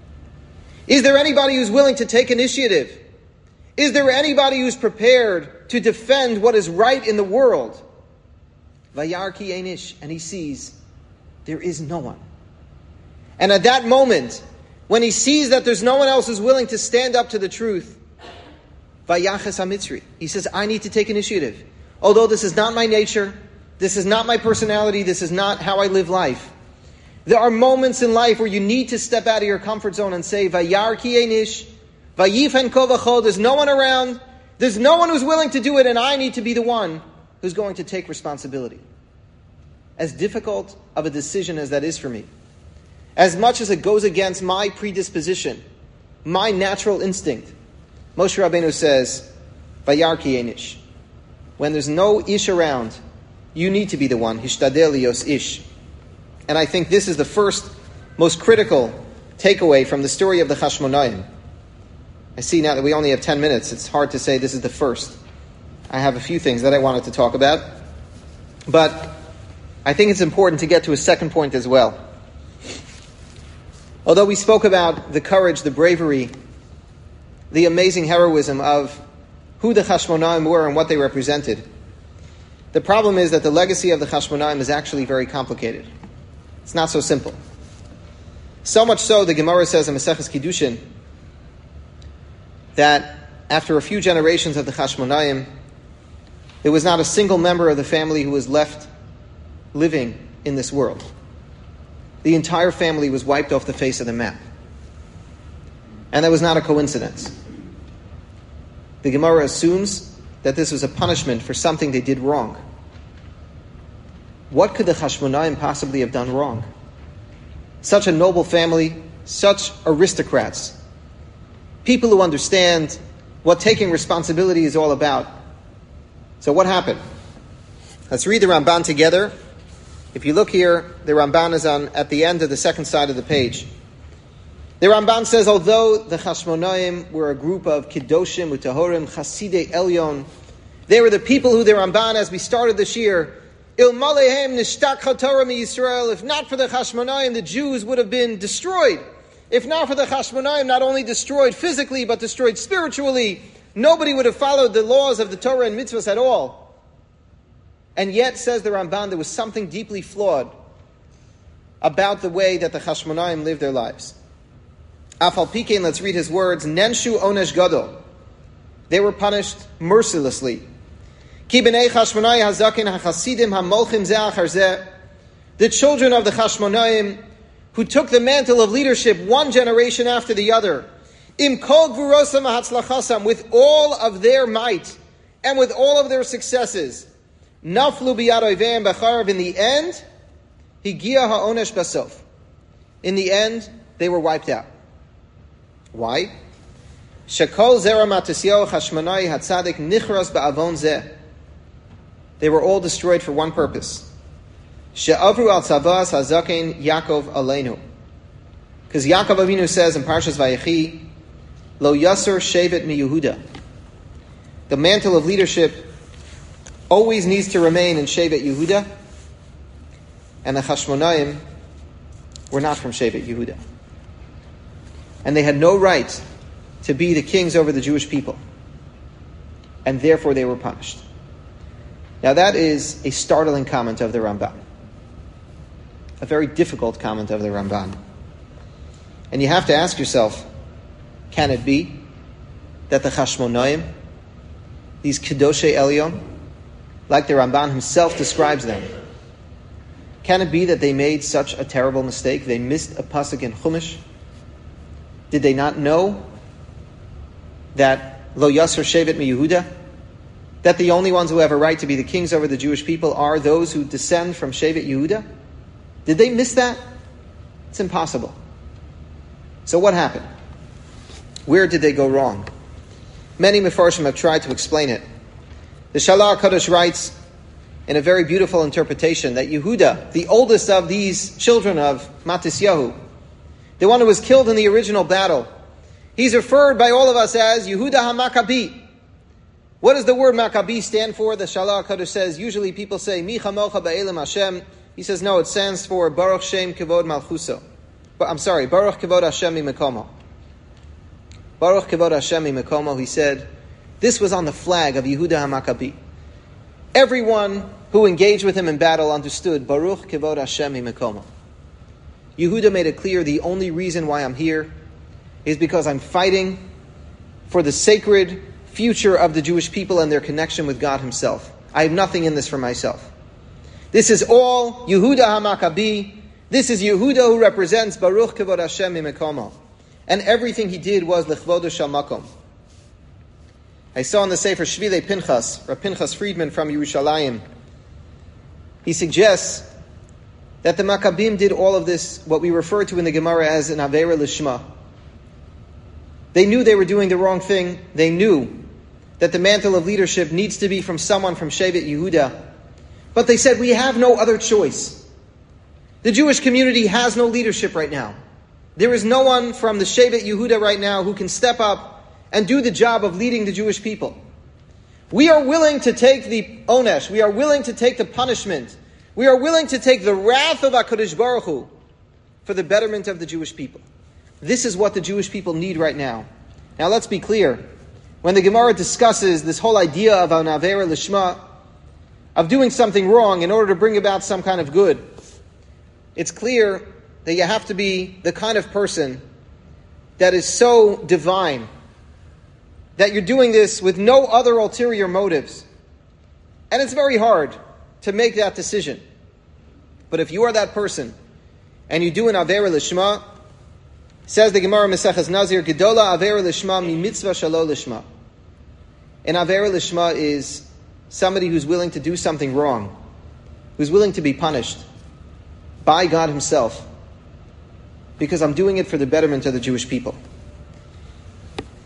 Is there anybody who's willing to take initiative? Is there anybody who's prepared to defend what is right in the world? Vayar ki ein ish, and he sees there is no one. And at that moment, when he sees that there's no one else who's willing to stand up to the truth, Vayachas HaMitzri, he says, I need to take initiative. Although this is not my nature, this is not my personality, this is not how I live life. There are moments in life where you need to step out of your comfort zone and say, Vayar ki ein ish, Vayifan kol v'chol, there's no one around, there's no one who's willing to do it, and I need to be the one who's going to take responsibility. As difficult of a decision as that is for me, as much as it goes against my predisposition, my natural instinct, Moshe Rabbeinu says, Vayar ki ein ish. When there's no ish around, you need to be the one, Hishtadel lios ish. And I think this is the first, most critical takeaway from the story of the Chashmonaim. I see now that we only have 10 minutes, it's hard to say this is the first. I have a few things that I wanted to talk about. But I think it's important to get to a second point as well. Although we spoke about the courage, the bravery, the amazing heroism of who the Chashmonaim were and what they represented, the problem is that the legacy of the Chashmonaim is actually very complicated. It's not so simple. So much so, the Gemara says in Maseches Kiddushin that after a few generations of the Chashmonaim, there was not a single member of the family who was left living in this world. The entire family was wiped off the face of the map. And that was not a coincidence. The Gemara assumes that this was a punishment for something they did wrong. What could the Chashmonaim possibly have done wrong? Such a noble family, such aristocrats, people who understand what taking responsibility is all about. So what happened? Let's read the Ramban together. If you look here, the Ramban is at the end of the second side of the page. The Ramban says, although the Chashmonaim were a group of Kiddoshim, Utahorim, Chasidei Elyon, they were the people who the Ramban, as we started this year, Il Malehem Nishtak Chatorah Mi Yisrael, if not for the Chashmonaim, the Jews would have been destroyed. If not for the Chashmonaim, not only destroyed physically, but destroyed spiritually, nobody would have followed the laws of the Torah and mitzvahs at all. And yet, says the Ramban, there was something deeply flawed about the way that the Chashmonaim lived their lives. Afal Pikein, let's read his words, Nenshu Onesh Gadol. They were punished mercilessly. Ki b'nei Chashmonai hazakin hachasidim hamolchim zeh achar zeh. The children of the Chashmonaim, who took the mantle of leadership one generation after the other, im kol gvurosam hatzlachasam, with all of their might and with all of their successes, naflu biyad oiveim b'charav. In the end, higia ha'onesh basof. In the end, they were wiped out. Why? Shekol zera matisyahu Chashmonai hatzadik nichras ba'avon zeh. They were all destroyed for one purpose. She'avru al tzavas hazaken Yaakov aleinu. Because Yaakov Avinu says in Parshas Vayechi, Lo yasser shevet mi Yehuda. The mantle of leadership always needs to remain in Shevet Yehuda, and the Chashmonaim were not from Shevet Yehuda. And they had no right to be the kings over the Jewish people. And therefore they were punished. Now that is a startling comment of the Ramban. A very difficult comment of the Ramban. And you have to ask yourself, can it be that the Chashmonaim, these Kedoshei Elyon, like the Ramban himself describes them, can it be that they made such a terrible mistake? They missed a pasuk in Chumash. Did they not know that Lo Yasser Shevet Mi Yehuda, that the only ones who have a right to be the kings over the Jewish people are those who descend from Shevet Yehuda? Did they miss that? It's impossible. So what happened? Where did they go wrong? Many Mefarshim have tried to explain it. The Shalar HaKadosh writes in a very beautiful interpretation that Yehuda, the oldest of these children of Matisyahu, the one who was killed in the original battle, he's referred by all of us as Yehuda HaMakabi. What does the word Maccabi stand for? The Shalar HaKadosh says, usually people say, Mi chamocha ba'elim Hashem. He says, no, it stands for Baruch Shem Kevod Malchuso. Baruch Kevod Hashem Mimekomo. Baruch Kevod Hashem Mimekomo, he said, this was on the flag of Yehuda HaMakabi. Everyone who engaged with him in battle understood, Baruch Kevod Hashem Mimekomo. Yehuda made it clear, the only reason why I'm here is because I'm fighting for the sacred future of the Jewish people and their connection with God himself. I have nothing in this for myself. This is all Yehuda HaMakabi. This is Yehuda who represents Baruch Kevod Hashem Mimekomo. And everything he did was L'chvodo Shel Makom. I saw in the Sefer Shvilei Pinchas, Rav Pinchas Friedman from Yerushalayim, he suggests that the Maccabim did all of this, what we refer to in the Gemara as an Aveira Lishma. They knew they were doing the wrong thing. They knew that the mantle of leadership needs to be from someone from Shevet Yehuda. But they said, we have no other choice. The Jewish community has no leadership right now. There is no one from the Shevet Yehuda right now who can step up and do the job of leading the Jewish people. We are willing to take the onesh. We are willing to take the punishment. We are willing to take the wrath of HaKadosh Baruch Hu for the betterment of the Jewish people. This is what the Jewish people need right now. Now let's be clear. When the Gemara discusses this whole idea of an Aveira Lishma, of doing something wrong in order to bring about some kind of good, it's clear that you have to be the kind of person that is so divine, that you're doing this with no other ulterior motives. And it's very hard to make that decision. But if you are that person, and you do an Aveira Lishma, says the Gemara Maseches Nazir, Gedola Aveira Lishma mi mitzvah shelo lishma. An Aveira Lishma is somebody who's willing to do something wrong, who's willing to be punished by God himself, because I'm doing it for the betterment of the Jewish people.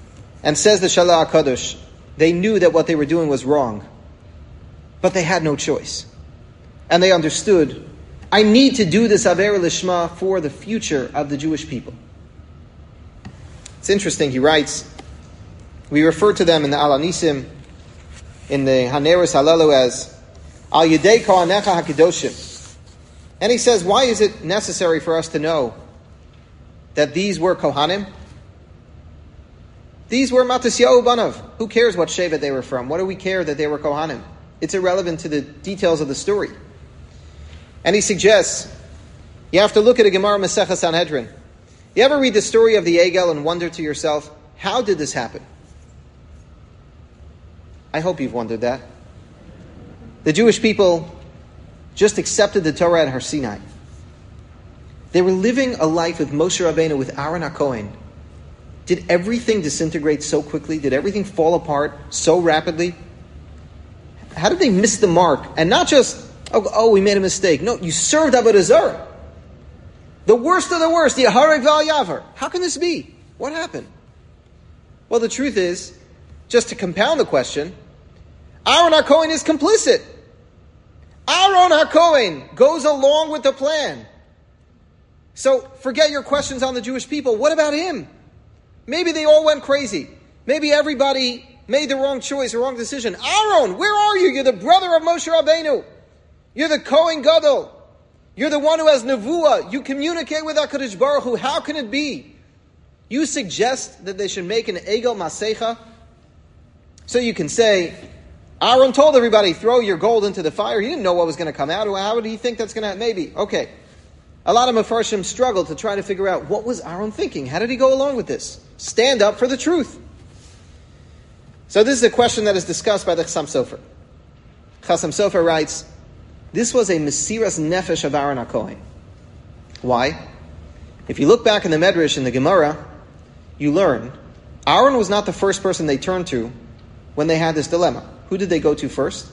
And says the Shalah HaKadosh, they knew that what they were doing was wrong, but they had no choice. And they understood, I need to do this Aver Lishma for the future of the Jewish people. It's interesting, he writes, we refer to them in the Al Anisim, in the Haneres Halalu as Al Yedei Kohanecha HaKadoshim. And he says, why is it necessary for us to know that these were Kohanim? These were Matisyahu Banav. Who cares what Shevet they were from? What do we care that they were Kohanim? It's irrelevant to the details of the story. And he suggests, you have to look at a Gemara Masechah Sanhedrin. You ever read the story of the Egel and wonder to yourself, how did this happen? I hope you've wondered that. The Jewish people just accepted the Torah at Har Sinai. They were living a life with Moshe Rabbeinu, with Aaron HaKohen. Did everything disintegrate so quickly? Did everything fall apart so rapidly? How did they miss the mark? And not just, we made a mistake. No, you served Avodah Zarah. The worst of the worst, the Yahareg Val Yavar. How can this be? What happened? Well, the truth is, just to compound the question, Aaron HaKohen is complicit. Aaron HaKohen goes along with the plan. So forget your questions on the Jewish people. What about him? Maybe they all went crazy. Maybe everybody made the wrong choice, the wrong decision. Aaron, where are you? You're the brother of Moshe Rabbeinu. You're the Kohen Gadol. You're the one who has Nevuah. You communicate with HaKadosh Baruch Hu. How can it be? You suggest that they should make an Egel Masecha? So you can say, Aaron told everybody, throw your gold into the fire. He didn't know what was going to come out. How would he think that's going to happen? Maybe. Okay. A lot of Mefarshim struggle to try to figure out, what was Aaron thinking? How did he go along with this? Stand up for the truth. So this is a question that is discussed by the Chassam Sofer. Chassam Sofer writes, this was a Mesiras Nefesh of Aaron HaKohen. Why? If you look back in the Medrash, in the Gemara, you learn, Aaron was not the first person they turned to when they had this dilemma. Who did they go to first?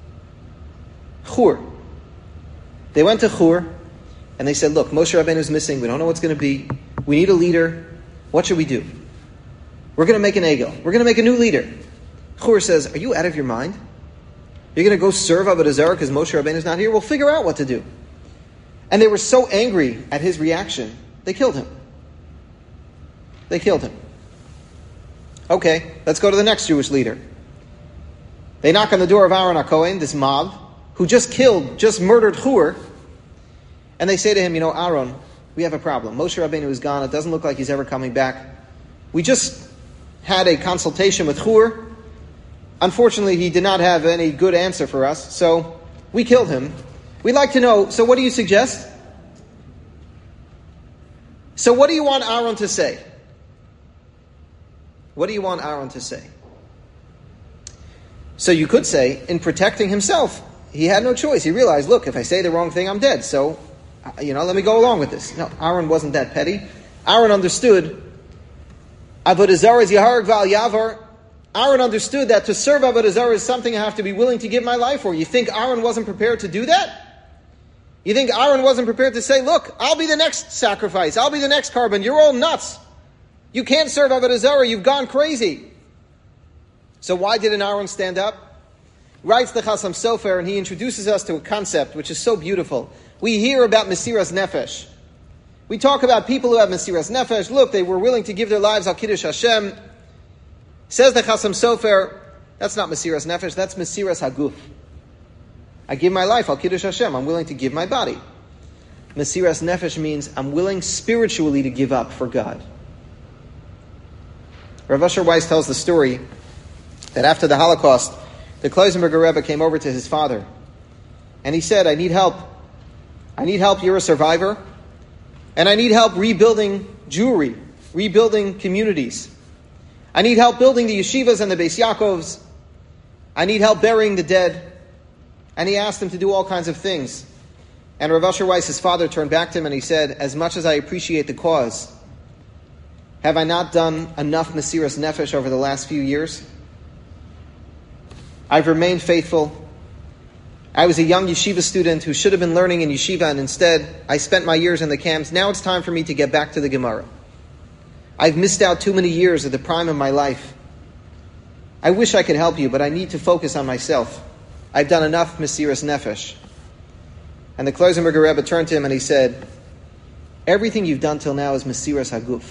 Chur. They went to Chur, and they said, look, Moshe Rabbeinu is missing. We don't know what's going to be. We need a leader. What should we do? We're going to make an Egel. We're going to make a new leader. Chur says, are you out of your mind? You're going to go serve Avodah Zarah because Moshe Rabbeinu is not here? We'll figure out what to do. And they were so angry at his reaction, they killed him. They killed him. Okay, let's go to the next Jewish leader. They knock on the door of Aaron HaKohen, this mob, who just murdered Chur, and they say to him, Aaron, we have a problem. Moshe Rabbeinu is gone. It doesn't look like he's ever coming back. We just had a consultation with Chur. Unfortunately, he did not have any good answer for us, so we killed him. We'd like to know, so what do you suggest? So what do you want Aaron to say? What do you want Aaron to say? So you could say, in protecting himself, he had no choice. He realized, look, if I say the wrong thing, I'm dead. So, let me go along with this. No, Aaron wasn't that petty. Aaron understood, Avodah Zarah is Yahareg Val Yavar. Aaron understood that to serve Avodah Zarah is something I have to be willing to give my life for. You think Aaron wasn't prepared to do that? You think Aaron wasn't prepared to say, look, I'll be the next sacrifice. I'll be the next carbon. You're all nuts. You can't serve Avodah Zarah. You've gone crazy. So why didn't Aaron stand up? Writes the Chassam Sofer, and he introduces us to a concept which is so beautiful. We hear about Mesiras Nefesh. We talk about people who have Mesiras Nefesh. Look, they were willing to give their lives al Kiddush Hashem. Says the Chassam Sofer, that's not Mesiras Nefesh, that's Mesiras Haguf. I give my life al Kiddush Hashem. I'm willing to give my body. Mesiras Nefesh means I'm willing spiritually to give up for God. Rav Asher Weiss tells the story that after the Holocaust, the Kloisenberger Rebbe came over to his father, and he said, I need help. I need help, you're a survivor, and I need help rebuilding Jewry, rebuilding communities. I need help building the yeshivas and the Beis Yaakovs. I need help burying the dead. And he asked him to do all kinds of things. And Rav Asher Weiss, his father, turned back to him and he said, as much as I appreciate the cause, have I not done enough Mesiras Nefesh over the last few years? I've remained faithful. I was a young yeshiva student who should have been learning in yeshiva, and instead I spent my years in the camps. Now it's time for me to get back to the Gemara. I've missed out too many years of the prime of my life. I wish I could help you, but I need to focus on myself. I've done enough Mesiras Nefesh. And the Kloisenberger Rebbe turned to him and he said, everything you've done till now is Mesiras Haguf.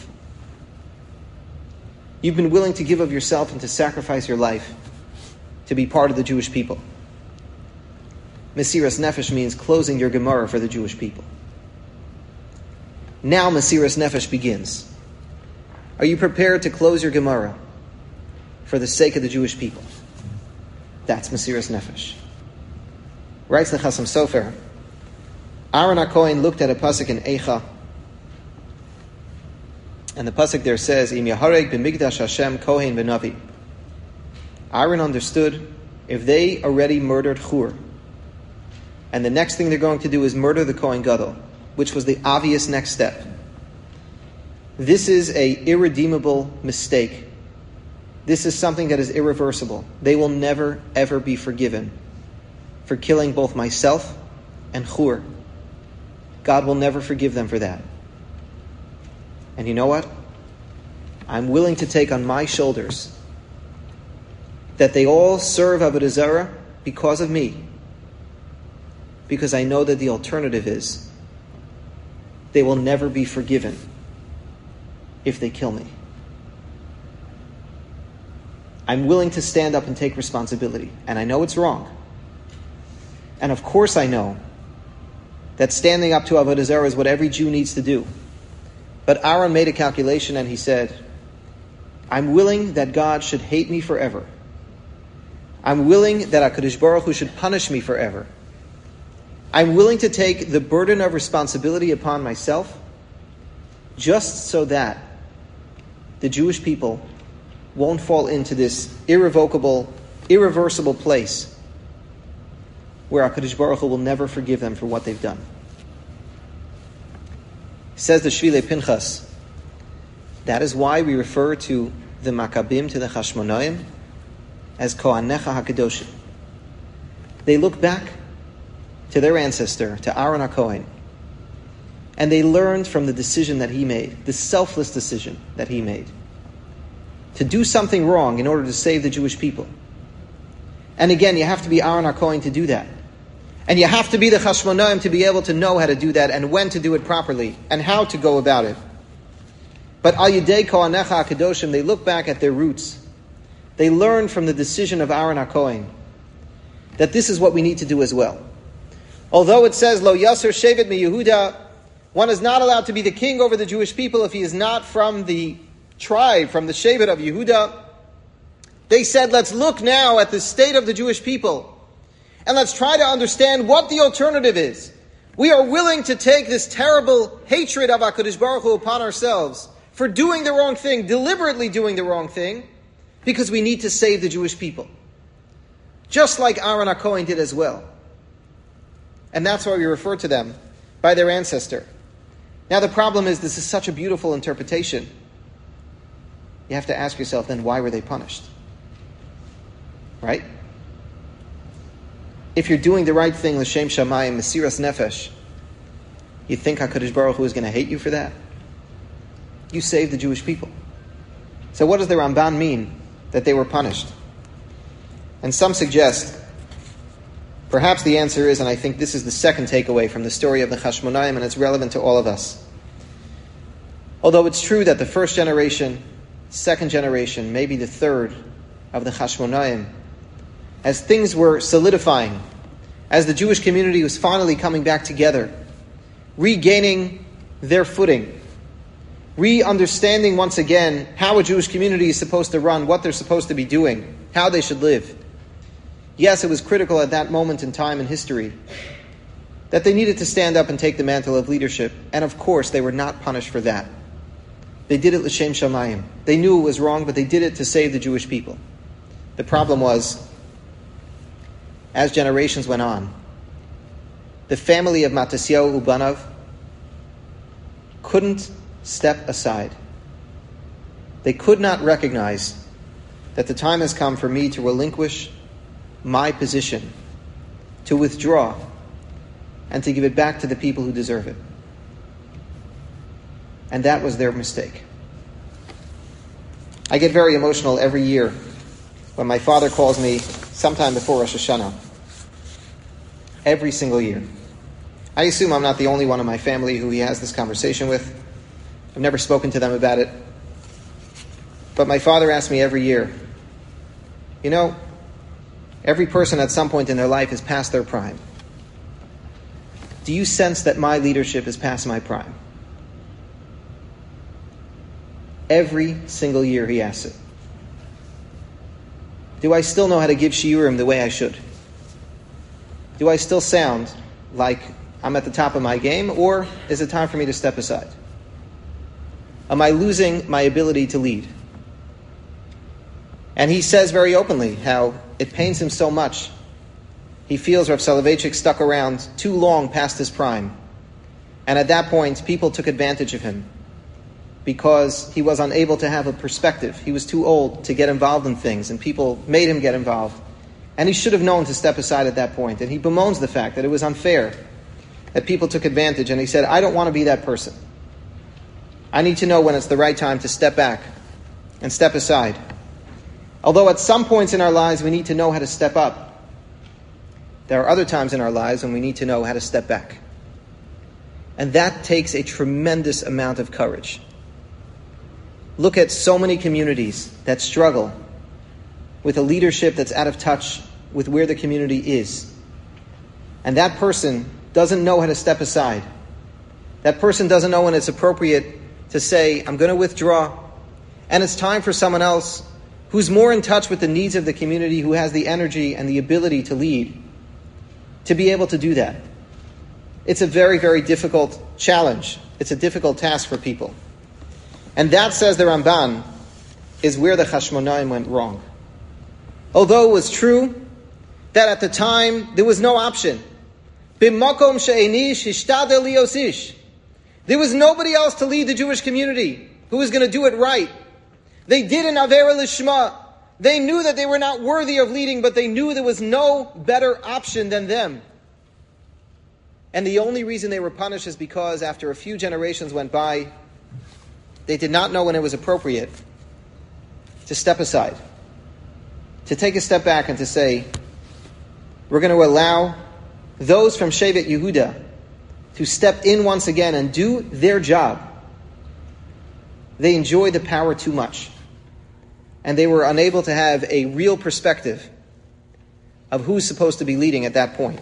You've been willing to give of yourself and to sacrifice your life to be part of the Jewish people. Mesiras Nefesh means closing your Gemara for the Jewish people. Now Mesiras Nefesh begins. Are you prepared to close your Gemara for the sake of the Jewish people? That's Mesiras Nefesh. Writes the Chasam Sofer, Aaron HaKohen looked at a pasuk in Eicha, and the pasuk there says, Im Yahareg b'migdash Hashem Kohen v'navi. Aaron understood if they already murdered Chur, and the next thing they're going to do is murder the Kohen Gadol, which was the obvious next step. This is an irredeemable mistake. This is something that is irreversible. They will never, ever be forgiven for killing both myself and Chur. God will never forgive them for that. And you know what? I'm willing to take on my shoulders that they all serve Avodah Zarah because of me. Because I know that the alternative is they will never be forgiven if they kill me. I'm willing to stand up and take responsibility. And I know it's wrong. And of course I know that standing up to Avodah Zarah is what every Jew needs to do. But Aaron made a calculation and he said, I'm willing that God should hate me forever. I'm willing that HaKadosh Baruch Hu should punish me forever. I'm willing to take the burden of responsibility upon myself just so that the Jewish people won't fall into this irrevocable, irreversible place where HaKadosh Baruch Hu will never forgive them for what they've done. Says the Shvilei Pinchas, that is why we refer to the Maccabim, to the Chashmonaim, as Kohanecha HaKadoshim. They look back to their ancestor, to Aaron HaKohen, and they learned from the decision that he made, the selfless decision that he made, to do something wrong in order to save the Jewish people. And again, you have to be Aaron HaKohen to do that. And you have to be the Chashmonaim to be able to know how to do that and when to do it properly and how to go about it. But Al Yidei Kohanecha HaKadoshim, they look back at their roots. They learn from the decision of Aaron HaKohen that this is what we need to do as well. Although it says, Lo Yasser Shevet Mi Yehuda, one is not allowed to be the king over the Jewish people if he is not from the tribe, from the Shevet of Yehuda. They said, let's look now at the state of the Jewish people and let's try to understand what the alternative is. We are willing to take this terrible hatred of HaKadosh Baruch Hu upon ourselves for doing the wrong thing, deliberately doing the wrong thing, because we need to save the Jewish people. Just like Aaron HaKohen did as well. And that's why we refer to them by their ancestor. Now the problem is, this is such a beautiful interpretation. You have to ask yourself then, why were they punished? Right? If you're doing the right thing, L'Shem Shamayim, Mesiras Nefesh, you think HaKadosh Baruch Hu is going to hate you for that? You saved the Jewish people. So what does the Ramban mean that they were punished? And some suggest, perhaps the answer is, and I think this is the second takeaway from the story of the Chashmonaim, and it's relevant to all of us. Although it's true that the first generation, second generation, maybe the third of the Chashmonaim, as things were solidifying, as the Jewish community was finally coming back together, regaining their footing, re-understanding once again how a Jewish community is supposed to run, what they're supposed to be doing, how they should live. Yes, it was critical at that moment in time in history that they needed to stand up and take the mantle of leadership, and of course they were not punished for that. They did it l'shem shamayim. They knew it was wrong, but they did it to save the Jewish people. The problem was, as generations went on, the family of Matisyahu Ubanav couldn't step aside. They could not recognize that the time has come for me to relinquish my position, to withdraw, and to give it back to the people who deserve it. And that was their mistake. I get very emotional every year when my father calls me sometime before Rosh Hashanah. Every single year. I assume I'm not the only one in my family who he has this conversation with. I've never spoken to them about it. But my father asks me every year, you know, every person at some point in their life is past their prime. Do you sense that my leadership is past my prime? Every single year he asks it. Do I still know how to give shiurim the way I should? Do I still sound like I'm at the top of my game, or is it time for me to step aside? Am I losing my ability to lead? And he says very openly how it pains him so much. He feels Rav Soloveitchik stuck around too long past his prime. And at that point, people took advantage of him because he was unable to have a perspective. He was too old to get involved in things, and people made him get involved. And he should have known to step aside at that point. And he bemoans the fact that it was unfair, that people took advantage. And he said, I don't want to be that person. I need to know when it's the right time to step back and step aside. Although at some points in our lives we need to know how to step up, there are other times in our lives when we need to know how to step back. And that takes a tremendous amount of courage. Look at so many communities that struggle with a leadership that's out of touch with where the community is. And that person doesn't know how to step aside. That person doesn't know when it's appropriate to say, I'm going to withdraw, and it's time for someone else who's more in touch with the needs of the community, who has the energy and the ability to lead, to be able to do that. It's a very, very difficult challenge. It's a difficult task for people. And that, says the Ramban, is where the Chashmonaim went wrong. Although it was true that at the time there was no option. B'makom she'enish hishtadel liosish. There was nobody else to lead the Jewish community who was going to do it right. They did an Avera Lishma. They knew that they were not worthy of leading, but they knew there was no better option than them. And the only reason they were punished is because after a few generations went by, they did not know when it was appropriate to step aside, to take a step back and to say, we're going to allow those from Shevet Yehuda to step in once again and do their job. They enjoyed the power too much, and they were unable to have a real perspective of who's supposed to be leading at that point.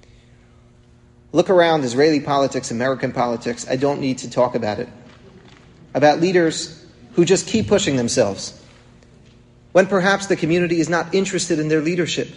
Look around Israeli politics, American politics. I don't need to talk about it. About leaders who just keep pushing themselves, when perhaps the community is not interested in their leadership.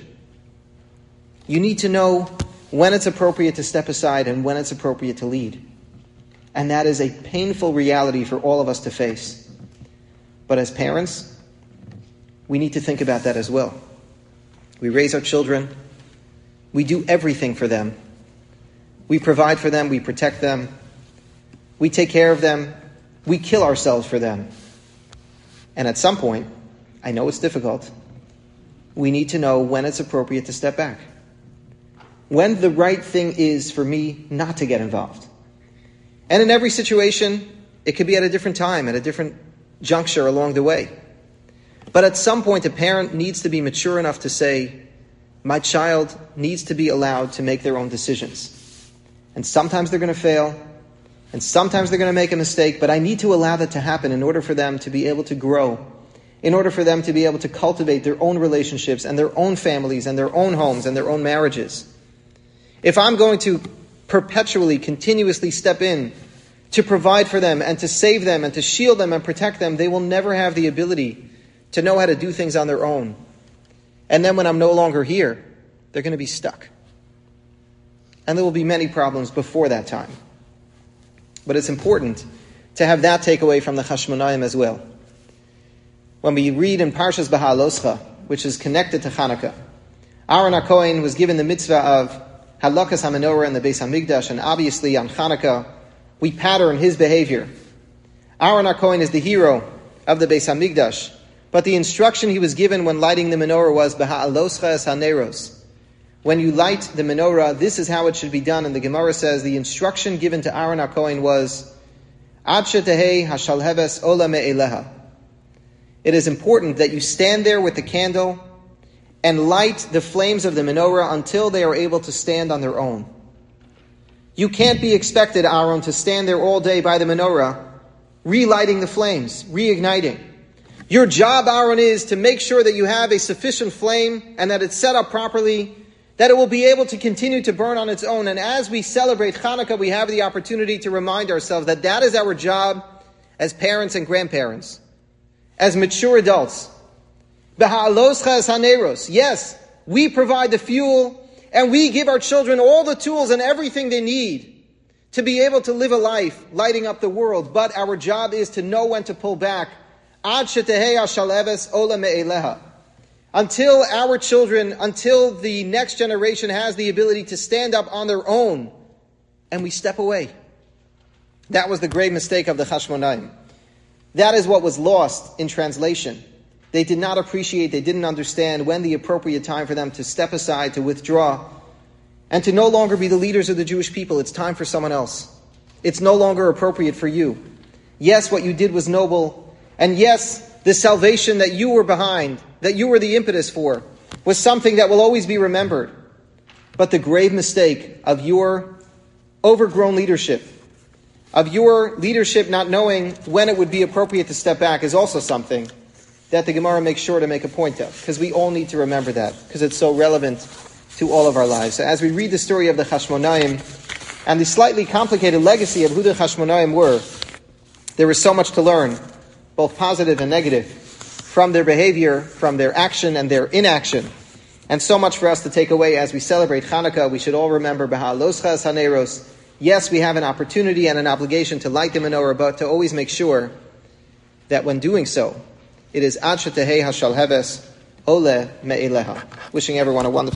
You need to know when it's appropriate to step aside and when it's appropriate to lead. And that is a painful reality for all of us to face. But as parents, we need to think about that as well. We raise our children. We do everything for them. We provide for them. We protect them. We take care of them. We kill ourselves for them. And at some point, I know it's difficult, we need to know when it's appropriate to step back. When the right thing is for me not to get involved. And in every situation, it could be at a different time, at a different juncture along the way. But at some point, a parent needs to be mature enough to say, my child needs to be allowed to make their own decisions. And sometimes they're going to fail, and sometimes they're going to make a mistake, but I need to allow that to happen in order for them to be able to grow, in order for them to be able to cultivate their own relationships and their own families and their own homes and their own marriages. If I'm going to perpetually, continuously step in to provide for them and to save them and to shield them and protect them, they will never have the ability to know how to do things on their own. And then when I'm no longer here, they're going to be stuck. And there will be many problems before that time. But it's important to have that takeaway from the Chashmonaim as well. When we read in Parshas Beha'aloscha, which is connected to Chanukah, Aaron HaKohen was given the mitzvah of Halakas HaMenorah in the Beis HaMikdash, and obviously on Chanukah, we pattern his behavior. Aaron HaKohen is the hero of the Beis HaMikdash, but the instruction he was given when lighting the menorah was Beha'aloscha es haneros. When you light the menorah, this is how it should be done. And the Gemara says the instruction given to Aaron HaKohen was Ad shetehei hashalheves ola me'eleha. it is important that you stand there with the candle and light the flames of the menorah until they are able to stand on their own. You can't be expected, Aaron, to stand there all day by the menorah, relighting the flames, reigniting. Your job, Aaron, is to make sure that you have a sufficient flame and that it's set up properly, that it will be able to continue to burn on its own. And as we celebrate Hanukkah, we have the opportunity to remind ourselves that that is our job as parents and grandparents, as mature adults. Yes, we provide the fuel and we give our children all the tools and everything they need to be able to live a life lighting up the world. But our job is to know when to pull back. Until our children, until the next generation has the ability to stand up on their own, and we step away. That was the grave mistake of the Chashmonaim. That is what was lost in translation. They did not appreciate, they didn't understand when the appropriate time for them to step aside, to withdraw, and to no longer be the leaders of the Jewish people. It's time for someone else. It's no longer appropriate for you. Yes, what you did was noble, and yes, the salvation that you were behind, that you were the impetus for, was something that will always be remembered. But the grave mistake of your overgrown leadership, of your leadership not knowing when it would be appropriate to step back, is also something that the Gemara makes sure to make a point of, because we all need to remember that, because it's so relevant to all of our lives. So as we read the story of the Chashmonaim and the slightly complicated legacy of who the Chashmonaim were, there is so much to learn, both positive and negative, from their behavior, from their action and their inaction, and so much for us to take away as we celebrate Hanukkah. We should all remember B'ha'aloscha haneros. Yes, we have an opportunity and an obligation to light the menorah, but to always make sure that when doing so, it is Ad Shetehei Hashal Heves Ole Me'eleha. Wishing everyone a wonderful